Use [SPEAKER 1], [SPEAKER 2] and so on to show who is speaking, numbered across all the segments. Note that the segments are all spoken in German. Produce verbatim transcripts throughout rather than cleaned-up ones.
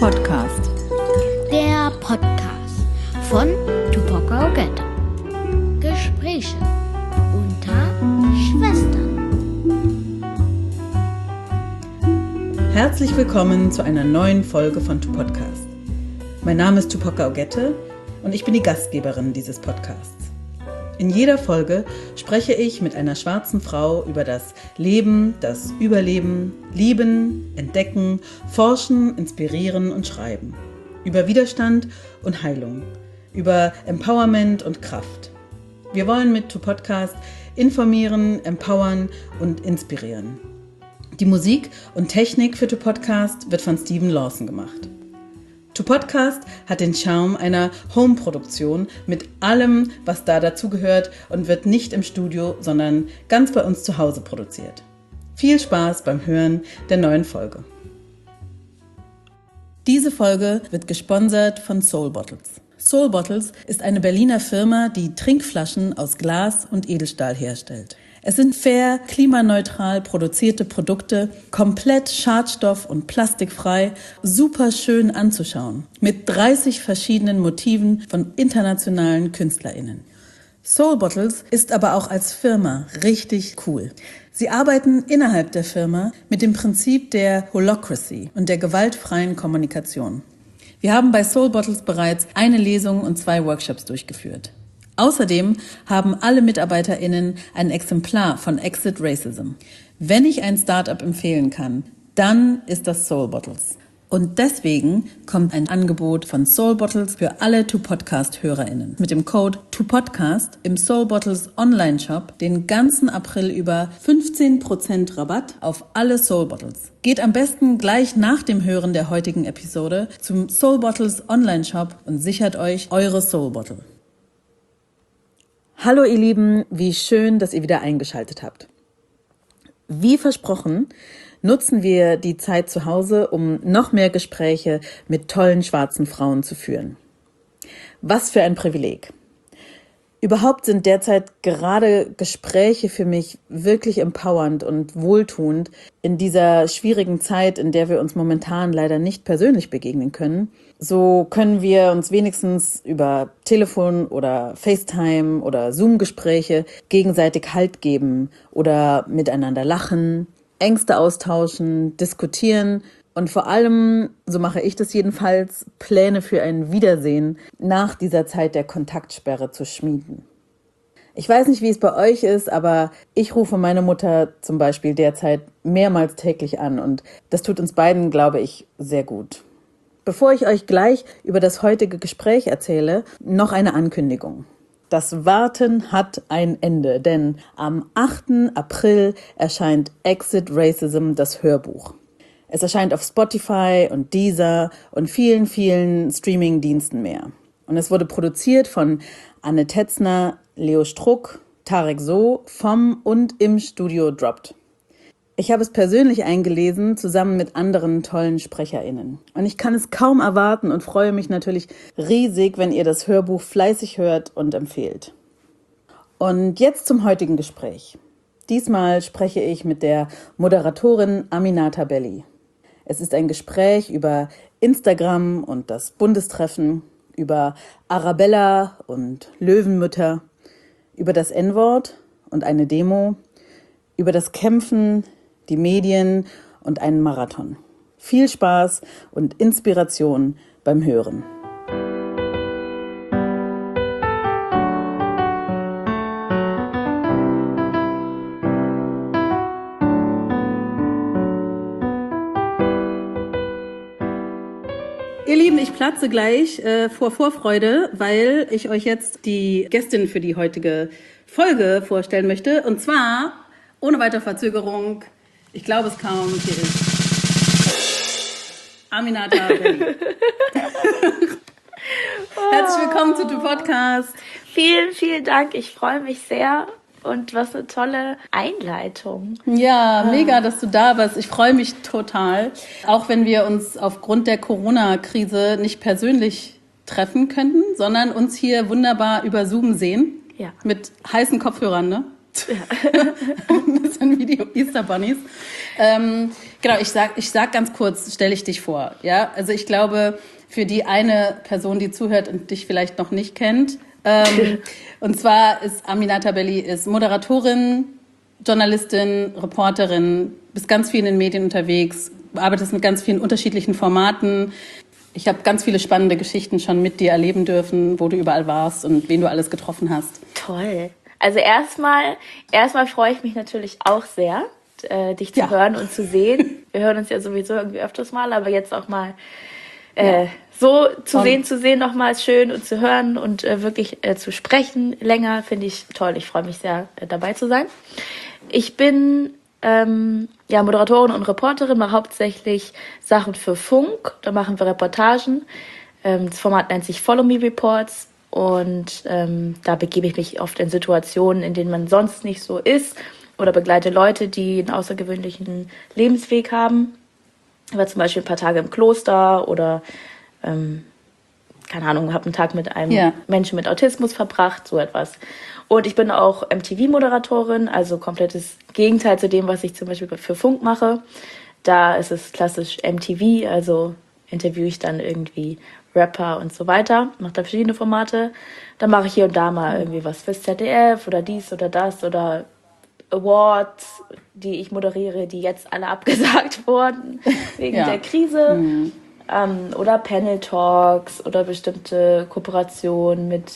[SPEAKER 1] Podcast.
[SPEAKER 2] Der Podcast von Tupoka Ogette. Gespräche unter Schwestern.
[SPEAKER 1] Herzlich willkommen zu einer neuen Folge von Tupodcast. Mein Name ist Tupoka Ogette und ich bin die Gastgeberin dieses Podcasts. In jeder Folge spreche ich mit einer schwarzen Frau über das Leben, das Überleben, Lieben, Entdecken, Forschen, Inspirieren und Schreiben. Über Widerstand und Heilung. Über Empowerment und Kraft. Wir wollen mit Tupodcast informieren, empowern und inspirieren. Die Musik und Technik für Tupodcast wird von Steven Lawson gemacht. Tupodcast hat den Charme einer Home-Produktion mit allem, was da dazugehört und wird nicht im Studio, sondern ganz bei uns zu Hause produziert. Viel Spaß beim Hören der neuen Folge. Diese Folge wird gesponsert von Soul Bottles. Soul Bottles ist eine Berliner Firma, die Trinkflaschen aus Glas und Edelstahl herstellt. Es sind fair, klimaneutral produzierte Produkte, komplett schadstoff- und plastikfrei, super schön anzuschauen, mit dreißig verschiedenen Motiven von internationalen KünstlerInnen. Soul Bottles ist aber auch als Firma richtig cool. Sie arbeiten innerhalb der Firma mit dem Prinzip der Holacracy und der gewaltfreien Kommunikation. Wir haben bei Soul Bottles bereits eine Lesung und zwei Workshops durchgeführt. Außerdem haben alle MitarbeiterInnen ein Exemplar von Exit Racism. Wenn ich ein Startup empfehlen kann, dann ist das Soul Bottles. Und deswegen kommt ein Angebot von Soul Bottles für alle Tupodcast-HörerInnen. Mit dem Code Tupodcast im Soul Bottles Online-Shop den ganzen April über fünfzehn Prozent Rabatt auf alle Soul Bottles. Geht am besten gleich nach dem Hören der heutigen Episode zum Soul Bottles Online-Shop und sichert euch eure Soul Bottle. Hallo ihr Lieben, wie schön, dass ihr wieder eingeschaltet habt. Wie versprochen, nutzen wir die Zeit zu Hause, um noch mehr Gespräche mit tollen schwarzen Frauen zu führen. Was für ein Privileg. Überhaupt sind derzeit gerade Gespräche für mich wirklich empowernd und wohltuend in dieser schwierigen Zeit, in der wir uns momentan leider nicht persönlich begegnen können. So können wir uns wenigstens über Telefon oder FaceTime oder Zoom-Gespräche gegenseitig Halt geben oder miteinander lachen, Ängste austauschen, diskutieren und vor allem, so mache ich das jedenfalls, Pläne für ein Wiedersehen nach dieser Zeit der Kontaktsperre zu schmieden. Ich weiß nicht, wie es bei euch ist, aber ich rufe meine Mutter zum Beispiel derzeit mehrmals täglich an und das tut uns beiden, glaube ich, sehr gut. Bevor ich euch gleich über das heutige Gespräch erzähle, noch eine Ankündigung. Das Warten hat ein Ende, denn am achten April erscheint Exit Racism, das Hörbuch. Es erscheint auf Spotify und Deezer und vielen, vielen Streaming-Diensten mehr. Und es wurde produziert von Anne Tetzner, Leo Struck, Tarek So vom und im Studio Dropped. Ich habe es persönlich eingelesen, zusammen mit anderen tollen SprecherInnen. Und ich kann es kaum erwarten und freue mich natürlich riesig, wenn ihr das Hörbuch fleißig hört und empfehlt. Und jetzt zum heutigen Gespräch. Diesmal spreche ich mit der Moderatorin Aminata Belli. Es ist ein Gespräch über Instagram und das Bundestreffen, über Arabella und Löwenmütter, über das En-Wort und eine Demo, über das Kämpfen, die Medien und einen Marathon. Viel Spaß und Inspiration beim Hören. Ihr Lieben, ich platze gleich äh, vor Vorfreude, weil ich euch jetzt die Gästin für die heutige Folge vorstellen möchte. Und zwar, ohne weitere Verzögerung, ich glaube es kaum, hier ist Aminata Belli. Herzlich willkommen zu Tupodcast.
[SPEAKER 3] Vielen, vielen Dank. Ich freue mich sehr. Und was eine tolle Einleitung.
[SPEAKER 1] Ja, mega, dass du da bist. Ich freue mich total. Auch wenn wir uns aufgrund der Corona-Krise nicht persönlich treffen könnten, sondern uns hier wunderbar über Zoom sehen.
[SPEAKER 3] Ja.
[SPEAKER 1] Mit heißen Kopfhörern, ne?
[SPEAKER 3] Ja.
[SPEAKER 1] Ein bisschen wie die die Easter Bunnies. Ähm, genau, ich sag, ich sag ganz kurz, stelle ich dich vor. Ja, also ich glaube, für die eine Person, die zuhört und dich vielleicht noch nicht kennt, ähm, und zwar ist Aminata Belli ist Moderatorin, Journalistin, Reporterin, bist ganz viel in den Medien unterwegs, arbeitest mit ganz vielen unterschiedlichen Formaten. Ich habe ganz viele spannende Geschichten schon mit dir erleben dürfen, wo du überall warst und wen du alles getroffen hast.
[SPEAKER 3] Toll. Also erstmal, erstmal freue ich mich natürlich auch sehr, äh, dich zu ja. hören und zu sehen. Wir hören uns ja sowieso irgendwie öfters mal, aber jetzt auch mal äh, ja. so zu und sehen, zu sehen nochmal ist schön und zu hören und äh, wirklich äh, zu sprechen länger, finde ich toll. Ich freue mich sehr, äh, dabei zu sein. Ich bin ähm, ja Moderatorin und Reporterin, mache hauptsächlich Sachen für Funk. Da machen wir Reportagen. Ähm, das Format nennt sich Follow Me Reports und ähm, da begebe ich mich oft in Situationen, in denen man sonst nicht so ist oder begleite Leute, die einen außergewöhnlichen Lebensweg haben. Ich war zum Beispiel ein paar Tage im Kloster oder ähm, keine Ahnung, habe einen Tag mit einem ja. Menschen mit Autismus verbracht, so etwas. Und ich bin auch M T V-Moderatorin, also komplettes Gegenteil zu dem, was ich zum Beispiel für Funk mache. Da ist es klassisch M T V, also interviewe ich dann irgendwie Rapper und so weiter, mache da verschiedene Formate. Dann mache ich hier und da mal irgendwie was fürs Z D F oder dies oder das oder Awards, die ich moderiere, die jetzt alle abgesagt wurden wegen ja. der Krise. Mhm. Ähm, oder Panel Talks oder bestimmte Kooperationen mit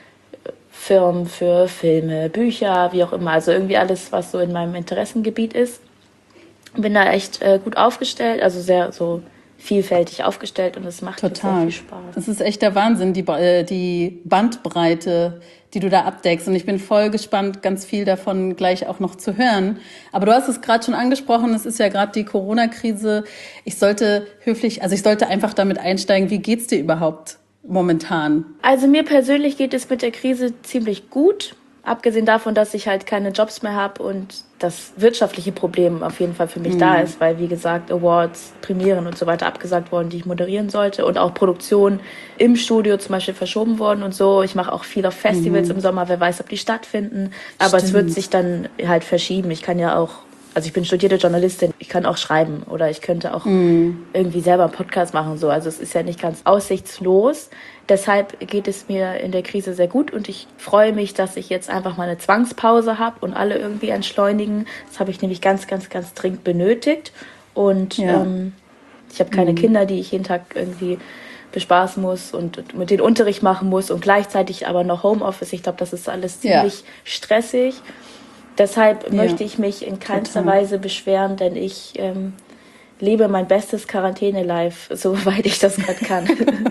[SPEAKER 3] Firmen für Filme, Bücher, wie auch immer. Also irgendwie alles, was so in meinem Interessengebiet ist. Bin da echt äh, gut aufgestellt, also sehr so vielfältig aufgestellt und es macht
[SPEAKER 1] Total.
[SPEAKER 3] Mir sehr viel Spaß.
[SPEAKER 1] Das ist echt der Wahnsinn, die, äh, die Bandbreite, die du da abdeckst. Und ich bin voll gespannt, ganz viel davon gleich auch noch zu hören. Aber du hast es gerade schon angesprochen, es ist ja gerade die Corona-Krise. Ich sollte höflich, also ich sollte einfach damit einsteigen, wie geht's dir überhaupt momentan?
[SPEAKER 3] Also mir persönlich geht es mit der Krise ziemlich gut. Abgesehen davon, dass ich halt keine Jobs mehr habe und das wirtschaftliche Problem auf jeden Fall für mich mhm. da ist, weil, wie gesagt, Awards, Premieren und so weiter abgesagt worden, die ich moderieren sollte und auch Produktionen im Studio zum Beispiel verschoben worden und so. Ich mache auch viel auf Festivals mhm. im Sommer, wer weiß, ob die stattfinden. Aber Stimmt. es wird sich dann halt verschieben. Ich kann ja auch, also ich bin studierte Journalistin, ich kann auch schreiben oder ich könnte auch mhm. irgendwie selber einen Podcast machen. So. Also es ist ja nicht ganz aussichtslos. Deshalb geht es mir in der Krise sehr gut und ich freue mich, dass ich jetzt einfach mal eine Zwangspause habe und alle irgendwie entschleunigen. Das habe ich nämlich ganz, ganz, ganz dringend benötigt. Und ja. ähm, ich habe keine mhm. Kinder, die ich jeden Tag irgendwie bespaßen muss und mit denen Unterricht machen muss und gleichzeitig aber noch Homeoffice. Ich glaube, das ist alles ziemlich ja. stressig. Deshalb ja. möchte ich mich in keinster Total. Weise beschweren, denn ich ähm, lebe mein bestes Quarantäne-Life, soweit ich das gerade kann.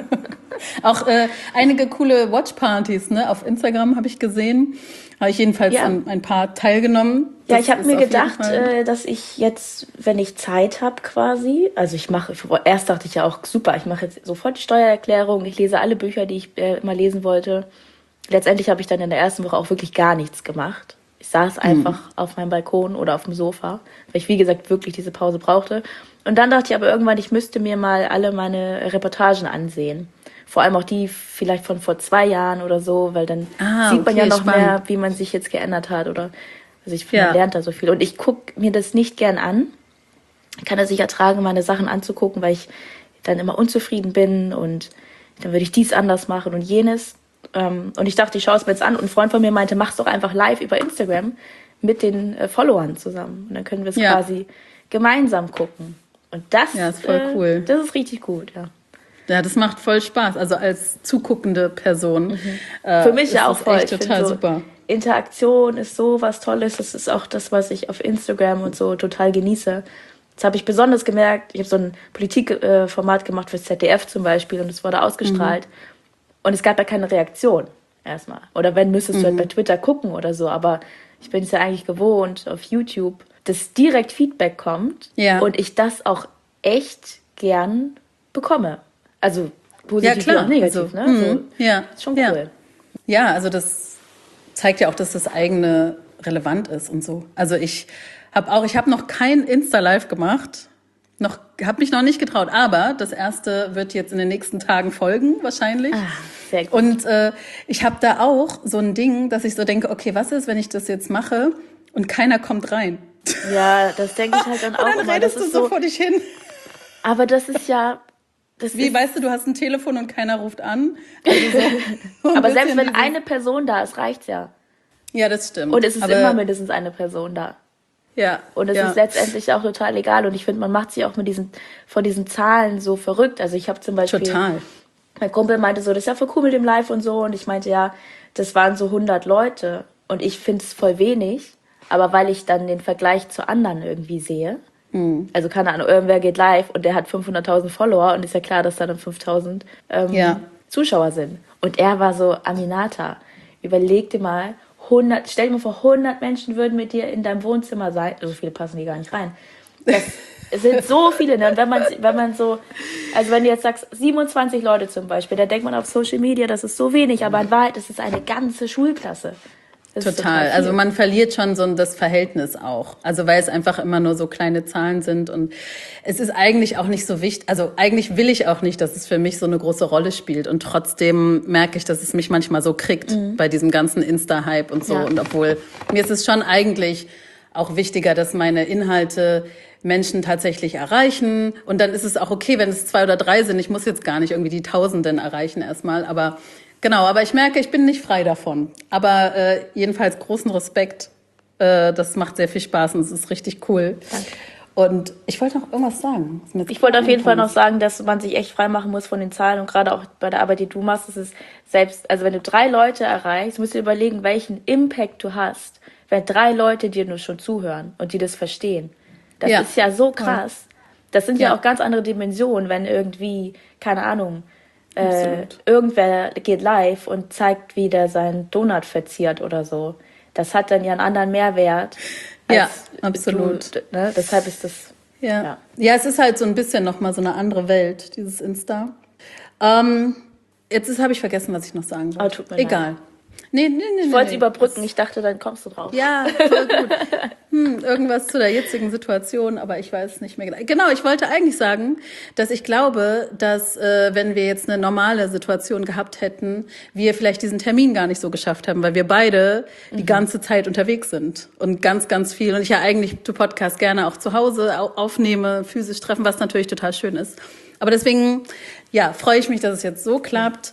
[SPEAKER 1] Auch äh, einige coole Watchpartys, ne? Auf Instagram habe ich gesehen. Habe ich jedenfalls
[SPEAKER 3] ja.
[SPEAKER 1] an ein paar teilgenommen. Das
[SPEAKER 3] ja, ich habe mir gedacht, äh, dass ich jetzt, wenn ich Zeit habe quasi, also ich mache, erst dachte ich ja auch, super, ich mache jetzt sofort die Steuererklärung, ich lese alle Bücher, die ich äh, immer lesen wollte. Letztendlich habe ich dann in der ersten Woche auch wirklich gar nichts gemacht. Ich saß einfach mhm. auf meinem Balkon oder auf dem Sofa, weil ich, wie gesagt, wirklich diese Pause brauchte. Und dann dachte ich aber irgendwann, ich müsste mir mal alle meine Reportagen ansehen. Vor allem auch die vielleicht von vor zwei Jahren oder so, weil dann ah, sieht man okay, ja noch spannend. Mehr, wie man sich jetzt geändert hat. Oder also ich finde, ja. man lernt da so viel. Und ich gucke mir das nicht gern an. Ich kann das nicht ertragen, meine Sachen anzugucken, weil ich dann immer unzufrieden bin und dann würde ich dies anders machen und jenes. Und ich dachte, ich schaue es mir jetzt an. Und ein Freund von mir meinte, mach's doch einfach live über Instagram mit den äh, Followern zusammen. Und dann können wir es ja. quasi gemeinsam gucken. Und das,
[SPEAKER 1] ja, ist voll äh, cool.
[SPEAKER 3] Das ist richtig gut, ja.
[SPEAKER 1] Ja, das macht voll Spaß. Also als zuguckende Person. Mhm.
[SPEAKER 3] Äh, Für mich ja auch voll.
[SPEAKER 1] Echt total so, super.
[SPEAKER 3] Interaktion ist so was Tolles. Das ist auch das, was ich auf Instagram und so total genieße. Das habe ich besonders gemerkt. Ich habe so ein Politikformat äh, gemacht für Z D F zum Beispiel und es wurde ausgestrahlt. Mhm. Und es gab ja keine Reaktion erstmal. Oder wenn, müsstest mhm. du halt bei Twitter gucken oder so. Aber ich bin es ja eigentlich gewohnt auf YouTube, dass direkt Feedback kommt ja. und ich das auch echt gern bekomme. Also positiv
[SPEAKER 1] ja,
[SPEAKER 3] wie auch negativ.
[SPEAKER 1] Also,
[SPEAKER 3] ne?
[SPEAKER 1] Mhm.
[SPEAKER 3] So,
[SPEAKER 1] ja.
[SPEAKER 3] Ist schon
[SPEAKER 1] ja.
[SPEAKER 3] cool.
[SPEAKER 1] Ja, also das zeigt ja auch, dass das eigene relevant ist und so. Also ich habe auch, ich habe noch kein Insta-Live gemacht. Noch, habe mich noch nicht getraut, aber das erste wird jetzt in den nächsten Tagen folgen, wahrscheinlich.
[SPEAKER 3] Ah, sehr gut.
[SPEAKER 1] Und äh, ich habe da auch so ein Ding, dass ich so denke, okay, was ist, wenn ich das jetzt mache und keiner kommt rein?
[SPEAKER 3] Ja, das denke ich halt dann auch
[SPEAKER 1] und dann
[SPEAKER 3] immer.
[SPEAKER 1] redest
[SPEAKER 3] das ist
[SPEAKER 1] du so
[SPEAKER 3] so
[SPEAKER 1] vor dich hin.
[SPEAKER 3] Aber das ist ja... Das
[SPEAKER 1] Wie,
[SPEAKER 3] ist,
[SPEAKER 1] weißt du, du hast ein Telefon und keiner ruft an? Also so, so ein
[SPEAKER 3] aber selbst
[SPEAKER 1] bisschen
[SPEAKER 3] wenn
[SPEAKER 1] dieses-
[SPEAKER 3] eine Person da ist, reicht's ja.
[SPEAKER 1] Ja, das stimmt.
[SPEAKER 3] Und es ist
[SPEAKER 1] aber,
[SPEAKER 3] immer mindestens eine Person da.
[SPEAKER 1] Ja.
[SPEAKER 3] Und es
[SPEAKER 1] ja.
[SPEAKER 3] ist letztendlich auch total egal. Und ich finde, man macht sich auch mit diesen, von diesen Zahlen so verrückt. Also ich habe zum Beispiel...
[SPEAKER 1] Total.
[SPEAKER 3] Mein Kumpel meinte so, das ist ja voll cool mit dem Live und so. Und ich meinte, ja, das waren so hundert Leute. Und ich finde es voll wenig. Aber weil ich dann den Vergleich zu anderen irgendwie sehe... Mhm. Also keine Ahnung, irgendwer geht live und der hat fünfhunderttausend Follower und ist ja klar, dass da dann fünftausend ähm,
[SPEAKER 1] ja.
[SPEAKER 3] Zuschauer sind. Und er war so, Aminata, überleg dir mal, hundert, stell dir mal vor, hundert Menschen würden mit dir in deinem Wohnzimmer sein. So viele passen die gar nicht rein. Das sind so viele. Ne? Und wenn man, wenn man so, also wenn du jetzt sagst, siebenundzwanzig Leute zum Beispiel, da denkt man auf Social Media, das ist so wenig, aber in Wahrheit ist es eine ganze Schulklasse.
[SPEAKER 1] Total. total also man verliert schon so das Verhältnis auch. Also weil es einfach immer nur so kleine Zahlen sind und es ist eigentlich auch nicht so wichtig. Also eigentlich will ich auch nicht, dass es für mich so eine große Rolle spielt und trotzdem merke ich, dass es mich manchmal so kriegt mhm. bei diesem ganzen Insta-Hype und so. Ja. Und obwohl mir ist es schon eigentlich auch wichtiger, dass meine Inhalte Menschen tatsächlich erreichen und dann ist es auch okay, wenn es zwei oder drei sind. Ich muss jetzt gar nicht irgendwie die Tausenden erreichen erstmal, aber Genau, aber ich merke, ich bin nicht frei davon. Aber äh, jedenfalls großen Respekt. Äh, das macht sehr viel Spaß und es ist richtig cool.
[SPEAKER 3] Danke.
[SPEAKER 1] Und ich wollte noch irgendwas sagen.
[SPEAKER 3] Ich wollte auf jeden Fall noch sagen, dass man sich echt frei machen muss von den Zahlen. Und gerade auch bei der Arbeit, die du machst, ist es selbst, also wenn du drei Leute erreichst, musst du überlegen, welchen Impact du hast, wenn drei Leute dir nur schon zuhören und die das verstehen. Das ja. ist ja so krass. Das sind ja. ja auch ganz andere Dimensionen, wenn irgendwie, keine Ahnung, Äh, irgendwer geht live und zeigt, wie der seinen Donut verziert oder so. Das hat dann ja einen anderen Mehrwert. Als
[SPEAKER 1] ja, absolut.
[SPEAKER 3] Du, ne? Deshalb ist das...
[SPEAKER 1] Ja. ja, ja, es ist halt so ein bisschen nochmal so eine andere Welt, dieses Insta. Ähm, jetzt habe ich vergessen, was ich noch sagen wollte.
[SPEAKER 3] Oh, tut mir
[SPEAKER 1] Egal.
[SPEAKER 3] leid.
[SPEAKER 1] Nee, nee, nee.
[SPEAKER 3] Ich wollte es
[SPEAKER 1] nee,
[SPEAKER 3] überbrücken, ich dachte, dann kommst du drauf.
[SPEAKER 1] Ja, voll gut. Hm, irgendwas zu der jetzigen Situation, aber ich weiß nicht mehr genau. Genau, ich wollte eigentlich sagen, dass ich glaube, dass äh, wenn wir jetzt eine normale Situation gehabt hätten, wir vielleicht diesen Termin gar nicht so geschafft haben, weil wir beide mhm. die ganze Zeit unterwegs sind und ganz, ganz viel. Und ich ja eigentlich to Podcast gerne auch zu Hause aufnehme, physisch treffen, was natürlich total schön ist. Aber deswegen, ja, freue ich mich, dass es jetzt so klappt.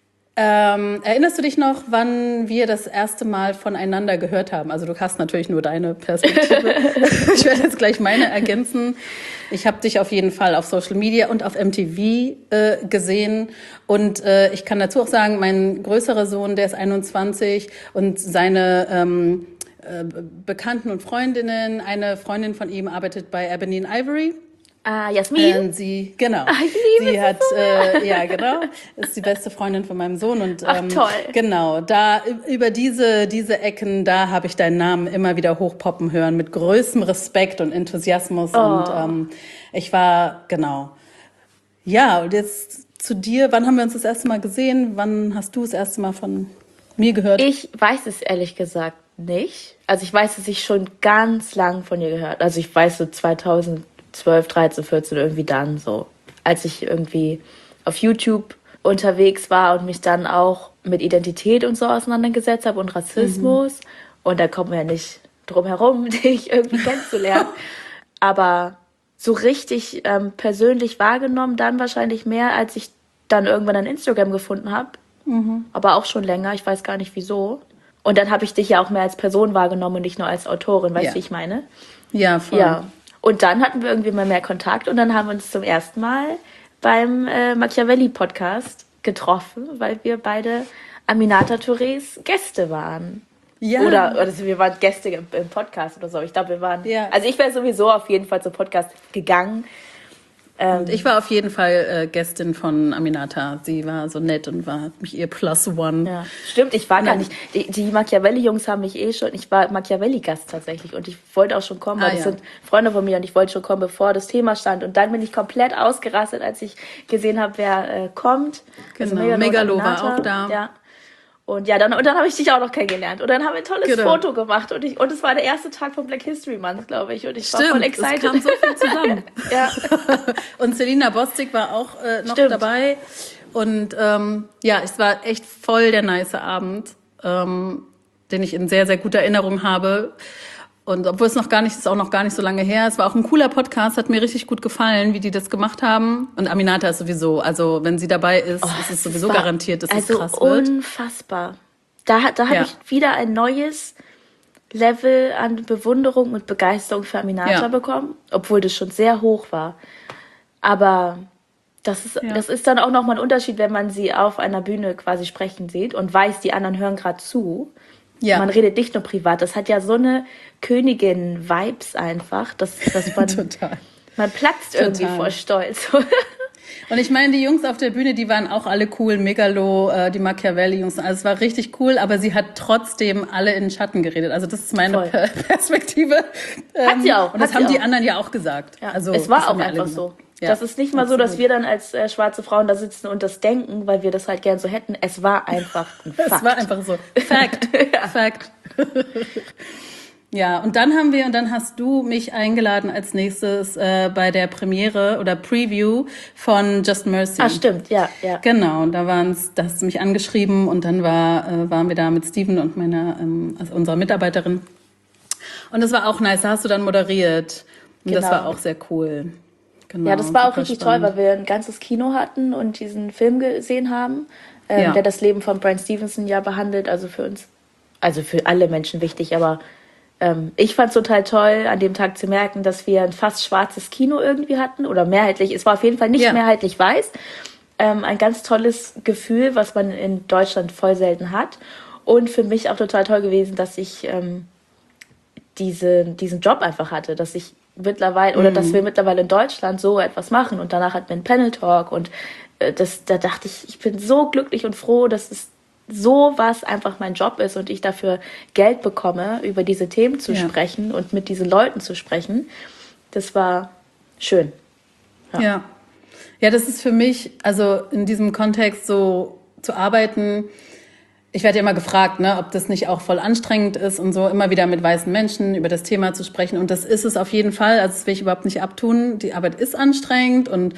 [SPEAKER 1] Ähm, erinnerst du dich noch, wann wir das erste Mal voneinander gehört haben? Also du hast natürlich nur deine Perspektive. Ich werde jetzt gleich meine ergänzen. Ich habe dich auf jeden Fall auf Social Media und auf M T V äh, gesehen. Und äh, ich kann dazu auch sagen, mein größerer Sohn, der ist einundzwanzig und seine ähm, äh, Bekannten und Freundinnen, eine Freundin von ihm arbeitet bei Ebony and Ivory.
[SPEAKER 3] Ah, Jasmin?
[SPEAKER 1] Ähm, sie, genau.
[SPEAKER 3] Ah, ich liebe
[SPEAKER 1] sie hat,
[SPEAKER 3] so
[SPEAKER 1] äh, ja, genau, ist die beste Freundin von meinem Sohn und
[SPEAKER 3] Ach,
[SPEAKER 1] ähm,
[SPEAKER 3] toll.
[SPEAKER 1] Genau, da über diese diese Ecken, da habe ich deinen Namen immer wieder hochpoppen hören mit größtem Respekt und Enthusiasmus
[SPEAKER 3] oh.
[SPEAKER 1] und ähm, ich war genau. Ja, und jetzt zu dir. Wann haben wir uns das erste Mal gesehen? Wann hast du das erste Mal von mir gehört?
[SPEAKER 3] Ich weiß es ehrlich gesagt nicht. Also ich weiß, dass ich schon ganz lang von dir gehört. Also ich weiß so zweitausendzwölf, dreizehn, vierzehn irgendwie dann so, als ich irgendwie auf YouTube unterwegs war und mich dann auch mit Identität und so auseinandergesetzt habe und Rassismus. Mhm. Und da kommt man ja nicht drum herum, dich irgendwie kennenzulernen. Aber so richtig ähm, persönlich wahrgenommen, dann wahrscheinlich mehr, als ich dann irgendwann an Instagram gefunden habe. Mhm. Aber auch schon länger, ich weiß gar nicht wieso. Und dann habe ich dich ja auch mehr als Person wahrgenommen und nicht nur als Autorin, weißt du, ja. wie ich meine?
[SPEAKER 1] Ja, voll.
[SPEAKER 3] Ja. Und dann hatten wir irgendwie mal mehr Kontakt und dann haben wir uns zum ersten Mal beim äh, Machiavelli-Podcast getroffen, weil wir beide Aminata Tourés Gäste waren. Ja. Oder, oder wir waren Gäste im, im Podcast oder so. Ich glaube, wir waren... Ja. Also ich wäre sowieso auf jeden Fall zum Podcast gegangen.
[SPEAKER 1] Ähm, und ich war auf jeden Fall äh, Gästin von Aminata. Sie war so nett und war mich ihr Plus One.
[SPEAKER 3] Ja, stimmt, ich war gar nicht. Die, die Machiavelli-Jungs haben mich eh schon. Ich war Machiavelli-Gast tatsächlich und ich wollte auch schon kommen, weil ah, das ja. sind Freunde von mir und ich wollte schon kommen, bevor das Thema stand. Und dann bin ich komplett ausgerastet, als ich gesehen habe, wer äh, kommt.
[SPEAKER 1] Genau, also Megalo, Megalo war auch da.
[SPEAKER 3] Ja. Und ja, dann, und dann habe ich dich auch noch kennengelernt. Und dann haben wir ein tolles genau. Foto gemacht. Und ich, und es war der erste Tag von Black History Month, glaube ich. Und ich
[SPEAKER 1] Stimmt,
[SPEAKER 3] war voll excited.
[SPEAKER 1] Es kam so viel zusammen.
[SPEAKER 3] ja.
[SPEAKER 1] Und Selina Bostic war auch äh, noch
[SPEAKER 3] Stimmt.
[SPEAKER 1] dabei. Und ähm, ja, es war echt voll der nice Abend, ähm, den ich in sehr, sehr guter Erinnerung habe.
[SPEAKER 4] Und obwohl es noch gar nicht, ist auch noch gar nicht so lange her. Es war auch ein cooler Podcast, hat mir richtig gut gefallen, wie die das gemacht haben. Und Aminata ist sowieso, also wenn sie dabei ist, oh, ist es sowieso garantiert, dass
[SPEAKER 3] also
[SPEAKER 4] es krass wird.
[SPEAKER 3] Unfassbar. Da, da habe
[SPEAKER 4] Ja.
[SPEAKER 3] ich wieder ein neues Level an Bewunderung und Begeisterung für Aminata
[SPEAKER 4] Ja.
[SPEAKER 3] bekommen, obwohl das schon sehr hoch war. Aber das ist,
[SPEAKER 4] Ja.
[SPEAKER 3] das ist dann auch nochmal ein Unterschied, wenn man sie auf einer Bühne quasi sprechen sieht und weiß, die anderen hören gerade zu.
[SPEAKER 4] Ja.
[SPEAKER 3] Man redet nicht nur privat. Das hat ja so eine Königin-Vibes einfach, dass, dass man,
[SPEAKER 4] Total.
[SPEAKER 3] man platzt irgendwie
[SPEAKER 4] Total.
[SPEAKER 3] vor Stolz.
[SPEAKER 4] Und ich meine, die Jungs auf der Bühne, die waren auch alle cool, Megalo, äh, die Machiavelli-Jungs, also es war richtig cool, aber sie hat trotzdem alle in den Schatten geredet. Also das ist meine
[SPEAKER 3] Voll.
[SPEAKER 4] Per- Perspektive.
[SPEAKER 3] Hat sie auch,
[SPEAKER 4] Und das
[SPEAKER 3] hat sie
[SPEAKER 4] haben die
[SPEAKER 3] auch.
[SPEAKER 4] anderen ja auch gesagt.
[SPEAKER 3] Ja,
[SPEAKER 4] Also,
[SPEAKER 3] es
[SPEAKER 4] das
[SPEAKER 3] war
[SPEAKER 4] haben
[SPEAKER 3] auch
[SPEAKER 4] ja alle
[SPEAKER 3] einfach
[SPEAKER 4] gesagt.
[SPEAKER 3] so.
[SPEAKER 4] Ja,
[SPEAKER 3] das ist nicht mal so, dass
[SPEAKER 4] absolut.
[SPEAKER 3] wir dann als äh, schwarze Frauen da sitzen und das denken, weil wir das halt gern so hätten. Es war einfach ein Fakt.
[SPEAKER 4] Es war einfach so. Fact.
[SPEAKER 3] Ja.
[SPEAKER 4] Fact. Ja, und dann haben wir, und dann hast du mich eingeladen als nächstes äh, bei der Premiere oder Preview von Just Mercy.
[SPEAKER 3] Ah, stimmt, ja, ja.
[SPEAKER 4] Genau, und da waren's, da hast du mich angeschrieben und dann war, äh, waren wir da mit Steven und meiner, ähm, also unserer Mitarbeiterin. Und das war auch nice, da hast du dann moderiert. Und das
[SPEAKER 3] Genau.
[SPEAKER 4] war auch sehr cool. Genau,
[SPEAKER 3] Ja, das war auch
[SPEAKER 4] super
[SPEAKER 3] richtig
[SPEAKER 4] spannend.
[SPEAKER 3] toll, weil wir ein ganzes Kino hatten und diesen Film gesehen haben, ähm,
[SPEAKER 4] Ja.
[SPEAKER 3] der das Leben von Bryan Stevenson ja behandelt. Also für uns, also für alle Menschen wichtig, aber ähm, ich fand es total toll, an dem Tag zu merken, dass wir ein fast schwarzes Kino irgendwie hatten oder mehrheitlich. Es war auf jeden Fall nicht
[SPEAKER 4] Ja.
[SPEAKER 3] mehrheitlich weiß. Ähm, ein ganz tolles Gefühl, was man in Deutschland voll selten hat. Und für mich auch total toll gewesen, dass ich ähm, diese, diesen Job einfach hatte, dass ich mittlerweile, oder dass wir mittlerweile in Deutschland so etwas machen. Und danach hatten wir einen Panel Talk und äh, das, da dachte ich, ich bin so glücklich und froh, dass es so was einfach mein Job ist und ich dafür Geld bekomme, über diese Themen zu
[SPEAKER 4] Ja.
[SPEAKER 3] sprechen und mit diesen Leuten zu sprechen. Das war schön.
[SPEAKER 4] Ja. ja. Ja, das ist für mich, also in diesem Kontext so zu arbeiten. Ich werde ja immer gefragt, ne, ob das nicht auch voll anstrengend ist und so, immer wieder mit weißen Menschen über das Thema zu sprechen. Und das ist es auf jeden Fall. Also das will ich überhaupt nicht abtun. Die Arbeit ist anstrengend und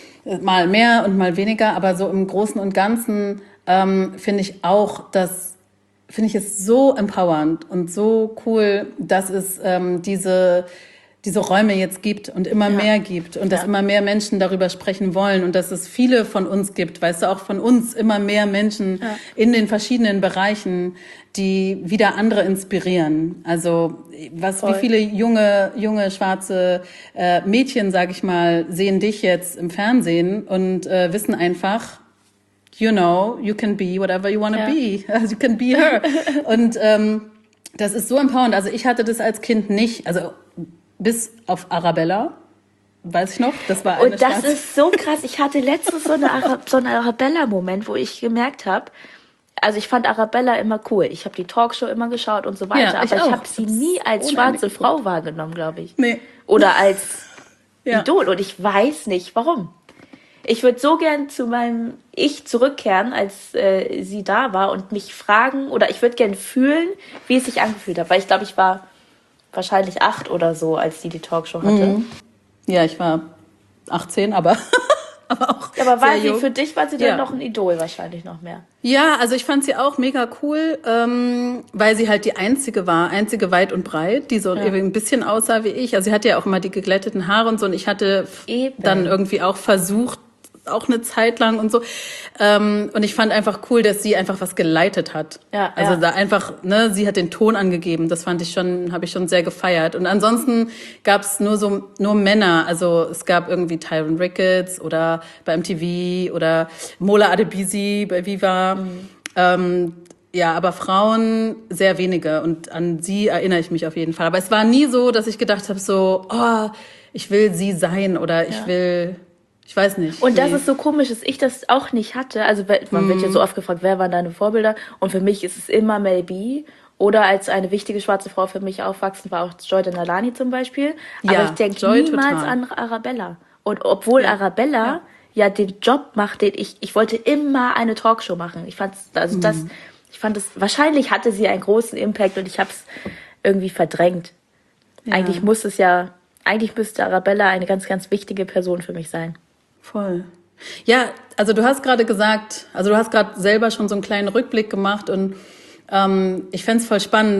[SPEAKER 4] mal mehr und mal weniger. Aber so im Großen und Ganzen ähm, finde ich auch, dass finde ich es so empowernd und so cool, dass es ähm, diese diese Räume jetzt gibt und immer
[SPEAKER 3] Ja.
[SPEAKER 4] mehr gibt und dass
[SPEAKER 3] Ja.
[SPEAKER 4] immer mehr Menschen darüber sprechen wollen und dass es viele von uns gibt, weißt du, auch von uns immer mehr Menschen
[SPEAKER 3] Ja.
[SPEAKER 4] in den verschiedenen Bereichen, die wieder andere inspirieren. Also was,
[SPEAKER 3] Voll.
[SPEAKER 4] wie viele junge, junge schwarze äh, Mädchen, sag ich mal, sehen dich jetzt im Fernsehen und äh, wissen einfach, you know, you can be whatever you want to
[SPEAKER 3] Ja.
[SPEAKER 4] be. Also you can be her. Und ähm, das ist so empowernd. Also ich hatte das als Kind nicht, also bis auf Arabella, weiß ich noch, das war eine
[SPEAKER 3] Und das
[SPEAKER 4] schwarze-
[SPEAKER 3] ist so krass. Ich hatte letztens so eine, Ara so einen Arabella-Moment, wo ich gemerkt habe, also ich fand Arabella immer cool. Ich habe die Talkshow immer geschaut und so weiter,
[SPEAKER 4] Ja, ich
[SPEAKER 3] aber ich
[SPEAKER 4] auch.
[SPEAKER 3] habe sie nie als
[SPEAKER 4] Unheimlich
[SPEAKER 3] schwarze
[SPEAKER 4] geguckt.
[SPEAKER 3] Frau wahrgenommen, glaube ich.
[SPEAKER 4] Nee.
[SPEAKER 3] Oder als
[SPEAKER 4] Ja.
[SPEAKER 3] Idol. Und ich weiß nicht, warum. Ich würde so gern zu meinem Ich zurückkehren, als äh, sie da war und mich fragen, oder ich würde gern fühlen, wie es sich angefühlt hat. Weil ich glaube, ich war wahrscheinlich acht oder so, als sie die Talkshow hatte.
[SPEAKER 4] Mhm. Ja, ich war achtzehn, aber, aber auch
[SPEAKER 3] Aber war
[SPEAKER 4] sehr
[SPEAKER 3] sie
[SPEAKER 4] jung.
[SPEAKER 3] für dich, war sie
[SPEAKER 4] Ja.
[SPEAKER 3] dann noch ein Idol wahrscheinlich noch mehr?
[SPEAKER 4] Ja, also ich fand sie auch mega cool, ähm, weil sie halt die einzige war, einzige weit und breit, die so
[SPEAKER 3] Ja.
[SPEAKER 4] irgendwie ein bisschen aussah wie ich. Also sie hatte ja auch immer die geglätteten Haare und so und ich hatte f-
[SPEAKER 3] Eben.
[SPEAKER 4] dann irgendwie auch versucht, auch eine Zeit lang und so. Ähm, und ich fand einfach cool, dass sie einfach was geleitet hat.
[SPEAKER 3] Ja,
[SPEAKER 4] also
[SPEAKER 3] ja.
[SPEAKER 4] da einfach, ne, sie hat den Ton angegeben. Das fand ich schon, habe ich schon sehr gefeiert. Und ansonsten gab's nur so nur Männer. Also es gab irgendwie Tyron Ricketts oder bei M T V oder Mola Adebisi bei Viva.
[SPEAKER 3] Mhm.
[SPEAKER 4] Ähm, ja, aber Frauen sehr wenige und an sie erinnere ich mich auf jeden Fall. Aber es war nie so, dass ich gedacht habe, so, oh, ich will sie sein oder ich
[SPEAKER 3] Ja.
[SPEAKER 4] will, ich weiß nicht.
[SPEAKER 3] Und das
[SPEAKER 4] Nee.
[SPEAKER 3] ist so komisch, dass ich das auch nicht hatte. Also man wird ja so oft gefragt, wer waren deine Vorbilder? Und für mich ist es immer Mel B. Oder als eine wichtige schwarze Frau für mich aufwachsen war auch Joy Denalani zum Beispiel. Aber
[SPEAKER 4] Ja,
[SPEAKER 3] ich denke
[SPEAKER 4] Joy
[SPEAKER 3] niemals
[SPEAKER 4] total.
[SPEAKER 3] an Arabella. Und obwohl Arabella ja. den Job macht, den ich, ich wollte immer eine Talkshow machen. Ich fand's, also das, ich fand es, wahrscheinlich hatte sie einen großen Impact und ich habe es irgendwie verdrängt.
[SPEAKER 4] Ja.
[SPEAKER 3] Eigentlich muss es ja, eigentlich müsste Arabella eine ganz, ganz wichtige Person für mich sein.
[SPEAKER 4] Voll. Ja, also du hast gerade gesagt, also du hast gerade selber schon so einen kleinen Rückblick gemacht und ähm, ich fänd's voll spannend,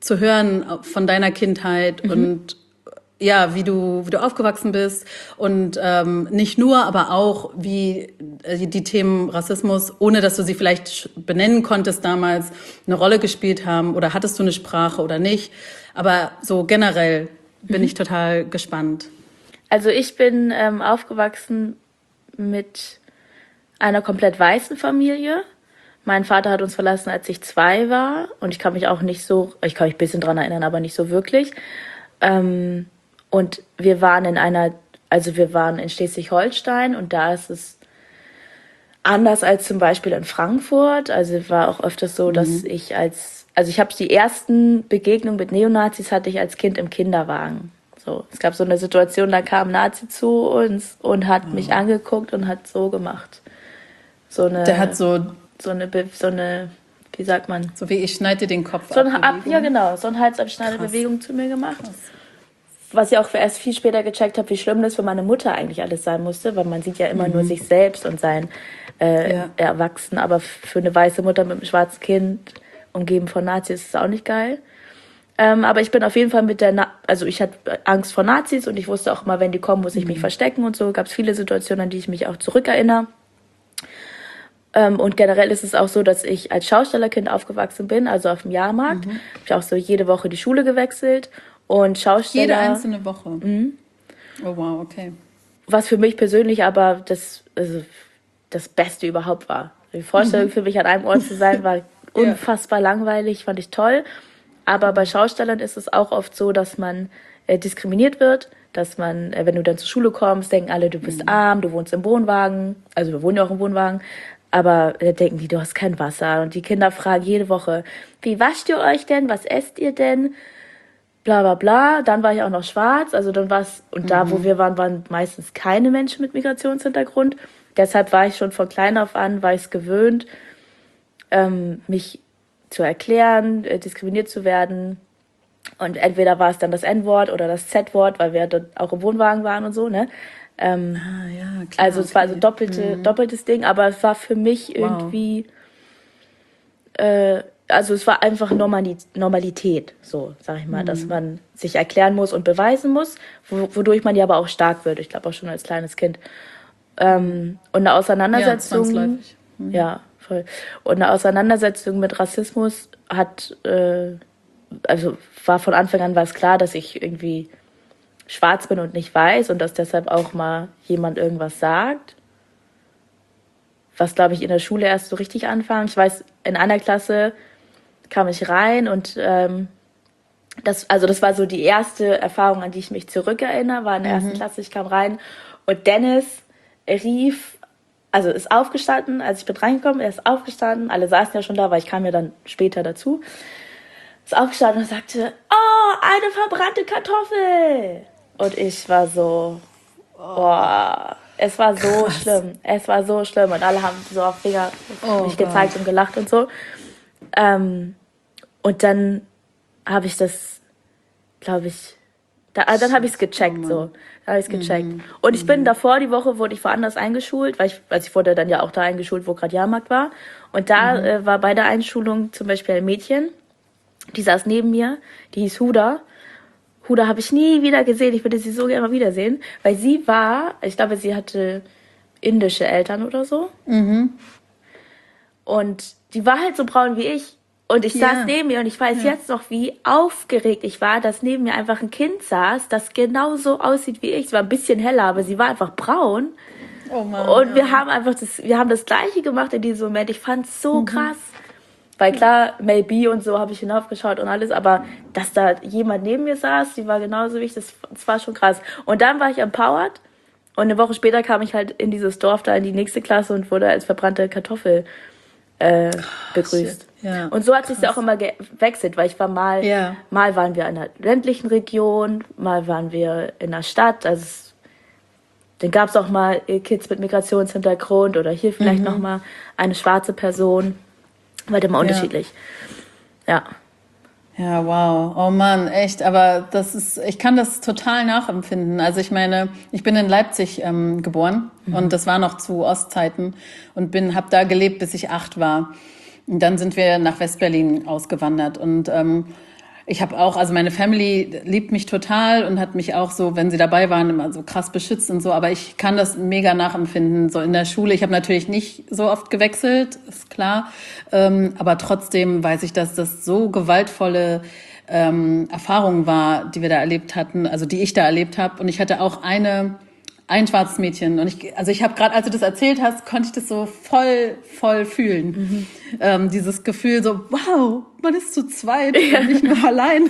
[SPEAKER 4] zu hören von deiner Kindheit mhm. und ja, wie du, wie du aufgewachsen bist und ähm, nicht nur, aber auch wie äh, die Themen Rassismus, ohne dass du sie vielleicht benennen konntest damals, eine Rolle gespielt haben oder hattest du eine Sprache oder nicht. Aber so generell bin mhm. ich total gespannt.
[SPEAKER 3] Also ich bin ähm, aufgewachsen mit einer komplett weißen Familie. Mein Vater hat uns verlassen, als ich zwei war und ich kann mich auch nicht so, ich kann mich ein bisschen dran erinnern, aber nicht so wirklich. Ähm, Und wir waren in einer, also wir waren in Schleswig-Holstein und da ist es anders als zum Beispiel in Frankfurt. Also es war auch öfters so, dass mhm. ich als, also ich habe die ersten Begegnungen mit Neonazis hatte ich als Kind im Kinderwagen. So, es gab so eine Situation, da kam ein Nazi zu uns und hat oh. mich angeguckt und hat so gemacht. So eine,
[SPEAKER 4] Der hat so,
[SPEAKER 3] so eine, so eine, wie sagt man?
[SPEAKER 4] So wie ich schneide dir den Kopf
[SPEAKER 3] so ab. ab ja genau, so eine Halsabschneidebewegung zu mir gemacht. Krass. Was ich auch erst viel später gecheckt habe, wie schlimm das für meine Mutter eigentlich alles sein musste, weil man sieht ja immer mhm. nur sich selbst und sein äh, ja. Erwachsenen, aber für eine weiße Mutter mit einem schwarzen Kind, umgeben von Nazis, ist es auch nicht geil. Ähm, aber ich bin auf jeden Fall mit der, Na- also ich hatte Angst vor Nazis und ich wusste auch immer, wenn die kommen, muss ich mhm. mich verstecken und so. Gab es viele Situationen, an die ich mich auch zurückerinnere. Ähm, und generell ist es auch so, dass ich als Schaustellerkind aufgewachsen bin, also auf dem Jahrmarkt. Mhm. Habe ich auch so jede Woche die Schule gewechselt. Und Schausteller.
[SPEAKER 4] Jede einzelne Woche.
[SPEAKER 3] Mhm.
[SPEAKER 4] Oh wow, okay.
[SPEAKER 3] Was für mich persönlich aber das, also das Beste überhaupt war. Die Vorstellung mhm. für mich an einem Ort zu sein, war unfassbar ja. langweilig, fand ich toll. Aber bei Schaustellern ist es auch oft so, dass man äh, diskriminiert wird, dass man, äh, wenn du dann zur Schule kommst, denken alle, du bist mhm. arm, du wohnst im Wohnwagen. Also wir wohnen ja auch im Wohnwagen. Aber da denken die, du hast kein Wasser. Und die Kinder fragen jede Woche, wie wascht ihr euch denn? Was esst ihr denn? Bla bla bla, dann war ich auch noch schwarz, also dann war es, und da, mhm. wo wir waren, waren meistens keine Menschen mit Migrationshintergrund. Deshalb war ich schon von klein auf an, war ich es gewöhnt, ähm, mich zu erklären, äh, diskriminiert zu werden. Und entweder war es dann das En-Wort oder das Z-Wort, weil wir dort auch im Wohnwagen waren und so, ne? Ähm,
[SPEAKER 4] ah, ja, klar,
[SPEAKER 3] also es okay. war also doppelte, mhm. doppeltes Ding, aber es war für mich irgendwie, wow. äh, also es war einfach Normalität, so sag ich mal, mhm. dass man sich erklären muss und beweisen muss, wodurch man ja aber auch stark wird. Ich glaube auch schon als kleines Kind. Ähm, und eine Auseinandersetzung, ja, mhm. ja, voll. Und eine Auseinandersetzung mit Rassismus hat, äh, also war von Anfang an war es klar, dass ich irgendwie schwarz bin und nicht weiß und dass deshalb auch mal jemand irgendwas sagt. Was, glaube ich, in der Schule erst so richtig anfang. Ich weiß, in einer Klasse kam ich rein und ähm, das, also das war so die erste Erfahrung, an die ich mich zurückerinnere, war in der mhm. ersten Klasse, ich kam rein und Dennis rief, also ist aufgestanden, als ich bin reingekommen, er ist aufgestanden, alle saßen ja schon da, weil ich kam ja dann später dazu, ist aufgestanden und sagte, oh, eine verbrannte Kartoffel! Und ich war so, boah, es war so Krass. schlimm, es war so schlimm und alle haben so auf Finger oh, mich gezeigt Gott. und gelacht und so. Ähm, Und dann habe ich das, glaube ich, da, dann habe ich es gecheckt, so. Da habe ich es gecheckt. Mhm. Und ich bin davor, die Woche wurde ich woanders eingeschult, weil ich, also ich wurde dann ja auch da eingeschult, wo gerade Jahrmarkt war. Und da mhm. äh, war bei der Einschulung zum Beispiel ein Mädchen, die saß neben mir, die hieß Huda. Huda habe ich nie wieder gesehen, ich würde sie so gerne mal wiedersehen, weil sie war, ich glaube, sie hatte indische Eltern oder so. Mhm. Und die war halt so braun wie ich. Und ich saß ja. neben mir und ich weiß ja. jetzt noch, wie aufgeregt ich war, dass neben mir einfach ein Kind saß, das genauso aussieht wie ich. Sie war ein bisschen heller, aber sie war einfach braun. Oh Mann, und ja. wir haben einfach das, wir haben das Gleiche gemacht in diesem Moment. Ich fand's so mhm. krass. Weil klar, Maybe und so habe ich hinaufgeschaut und alles, aber dass da jemand neben mir saß, die war genauso wie ich, das, das war schon krass. Und dann war ich empowered und eine Woche später kam ich halt in dieses Dorf da in die nächste Klasse und wurde als verbrannte Kartoffel äh, begrüßt. Oh, ja, und so hat sich ja auch immer gewechselt, weil ich war mal, ja. mal waren wir in einer ländlichen Region, mal waren wir in einer Stadt, also es, dann gab es auch mal Kids mit Migrationshintergrund oder hier vielleicht mhm. noch mal eine schwarze Person, war immer unterschiedlich. Ja.
[SPEAKER 4] Ja, wow. Oh Mann, echt. Aber das ist, ich kann das total nachempfinden. Also ich meine, ich bin in Leipzig ähm, geboren mhm. und das war noch zu Ostzeiten und bin, habe da gelebt, bis ich acht war. Und dann sind wir nach Westberlin ausgewandert und ähm, Ich habe auch, also meine Family liebt mich total und hat mich auch so, wenn sie dabei waren, immer so krass beschützt und so. Aber ich kann das mega nachempfinden. So in der Schule, ich habe natürlich nicht so oft gewechselt, ist klar. Ähm, aber trotzdem weiß ich, dass das so gewaltvolle ähm, Erfahrung war, die wir da erlebt hatten, also die ich da erlebt habe. Und ich hatte auch eine, ein schwarzes Mädchen. Und ich, also ich habe gerade, als du das erzählt hast, konnte ich das so voll, voll fühlen. Mhm. Ähm, dieses Gefühl so, wow, man ist zu zweit ja. und nicht nur allein.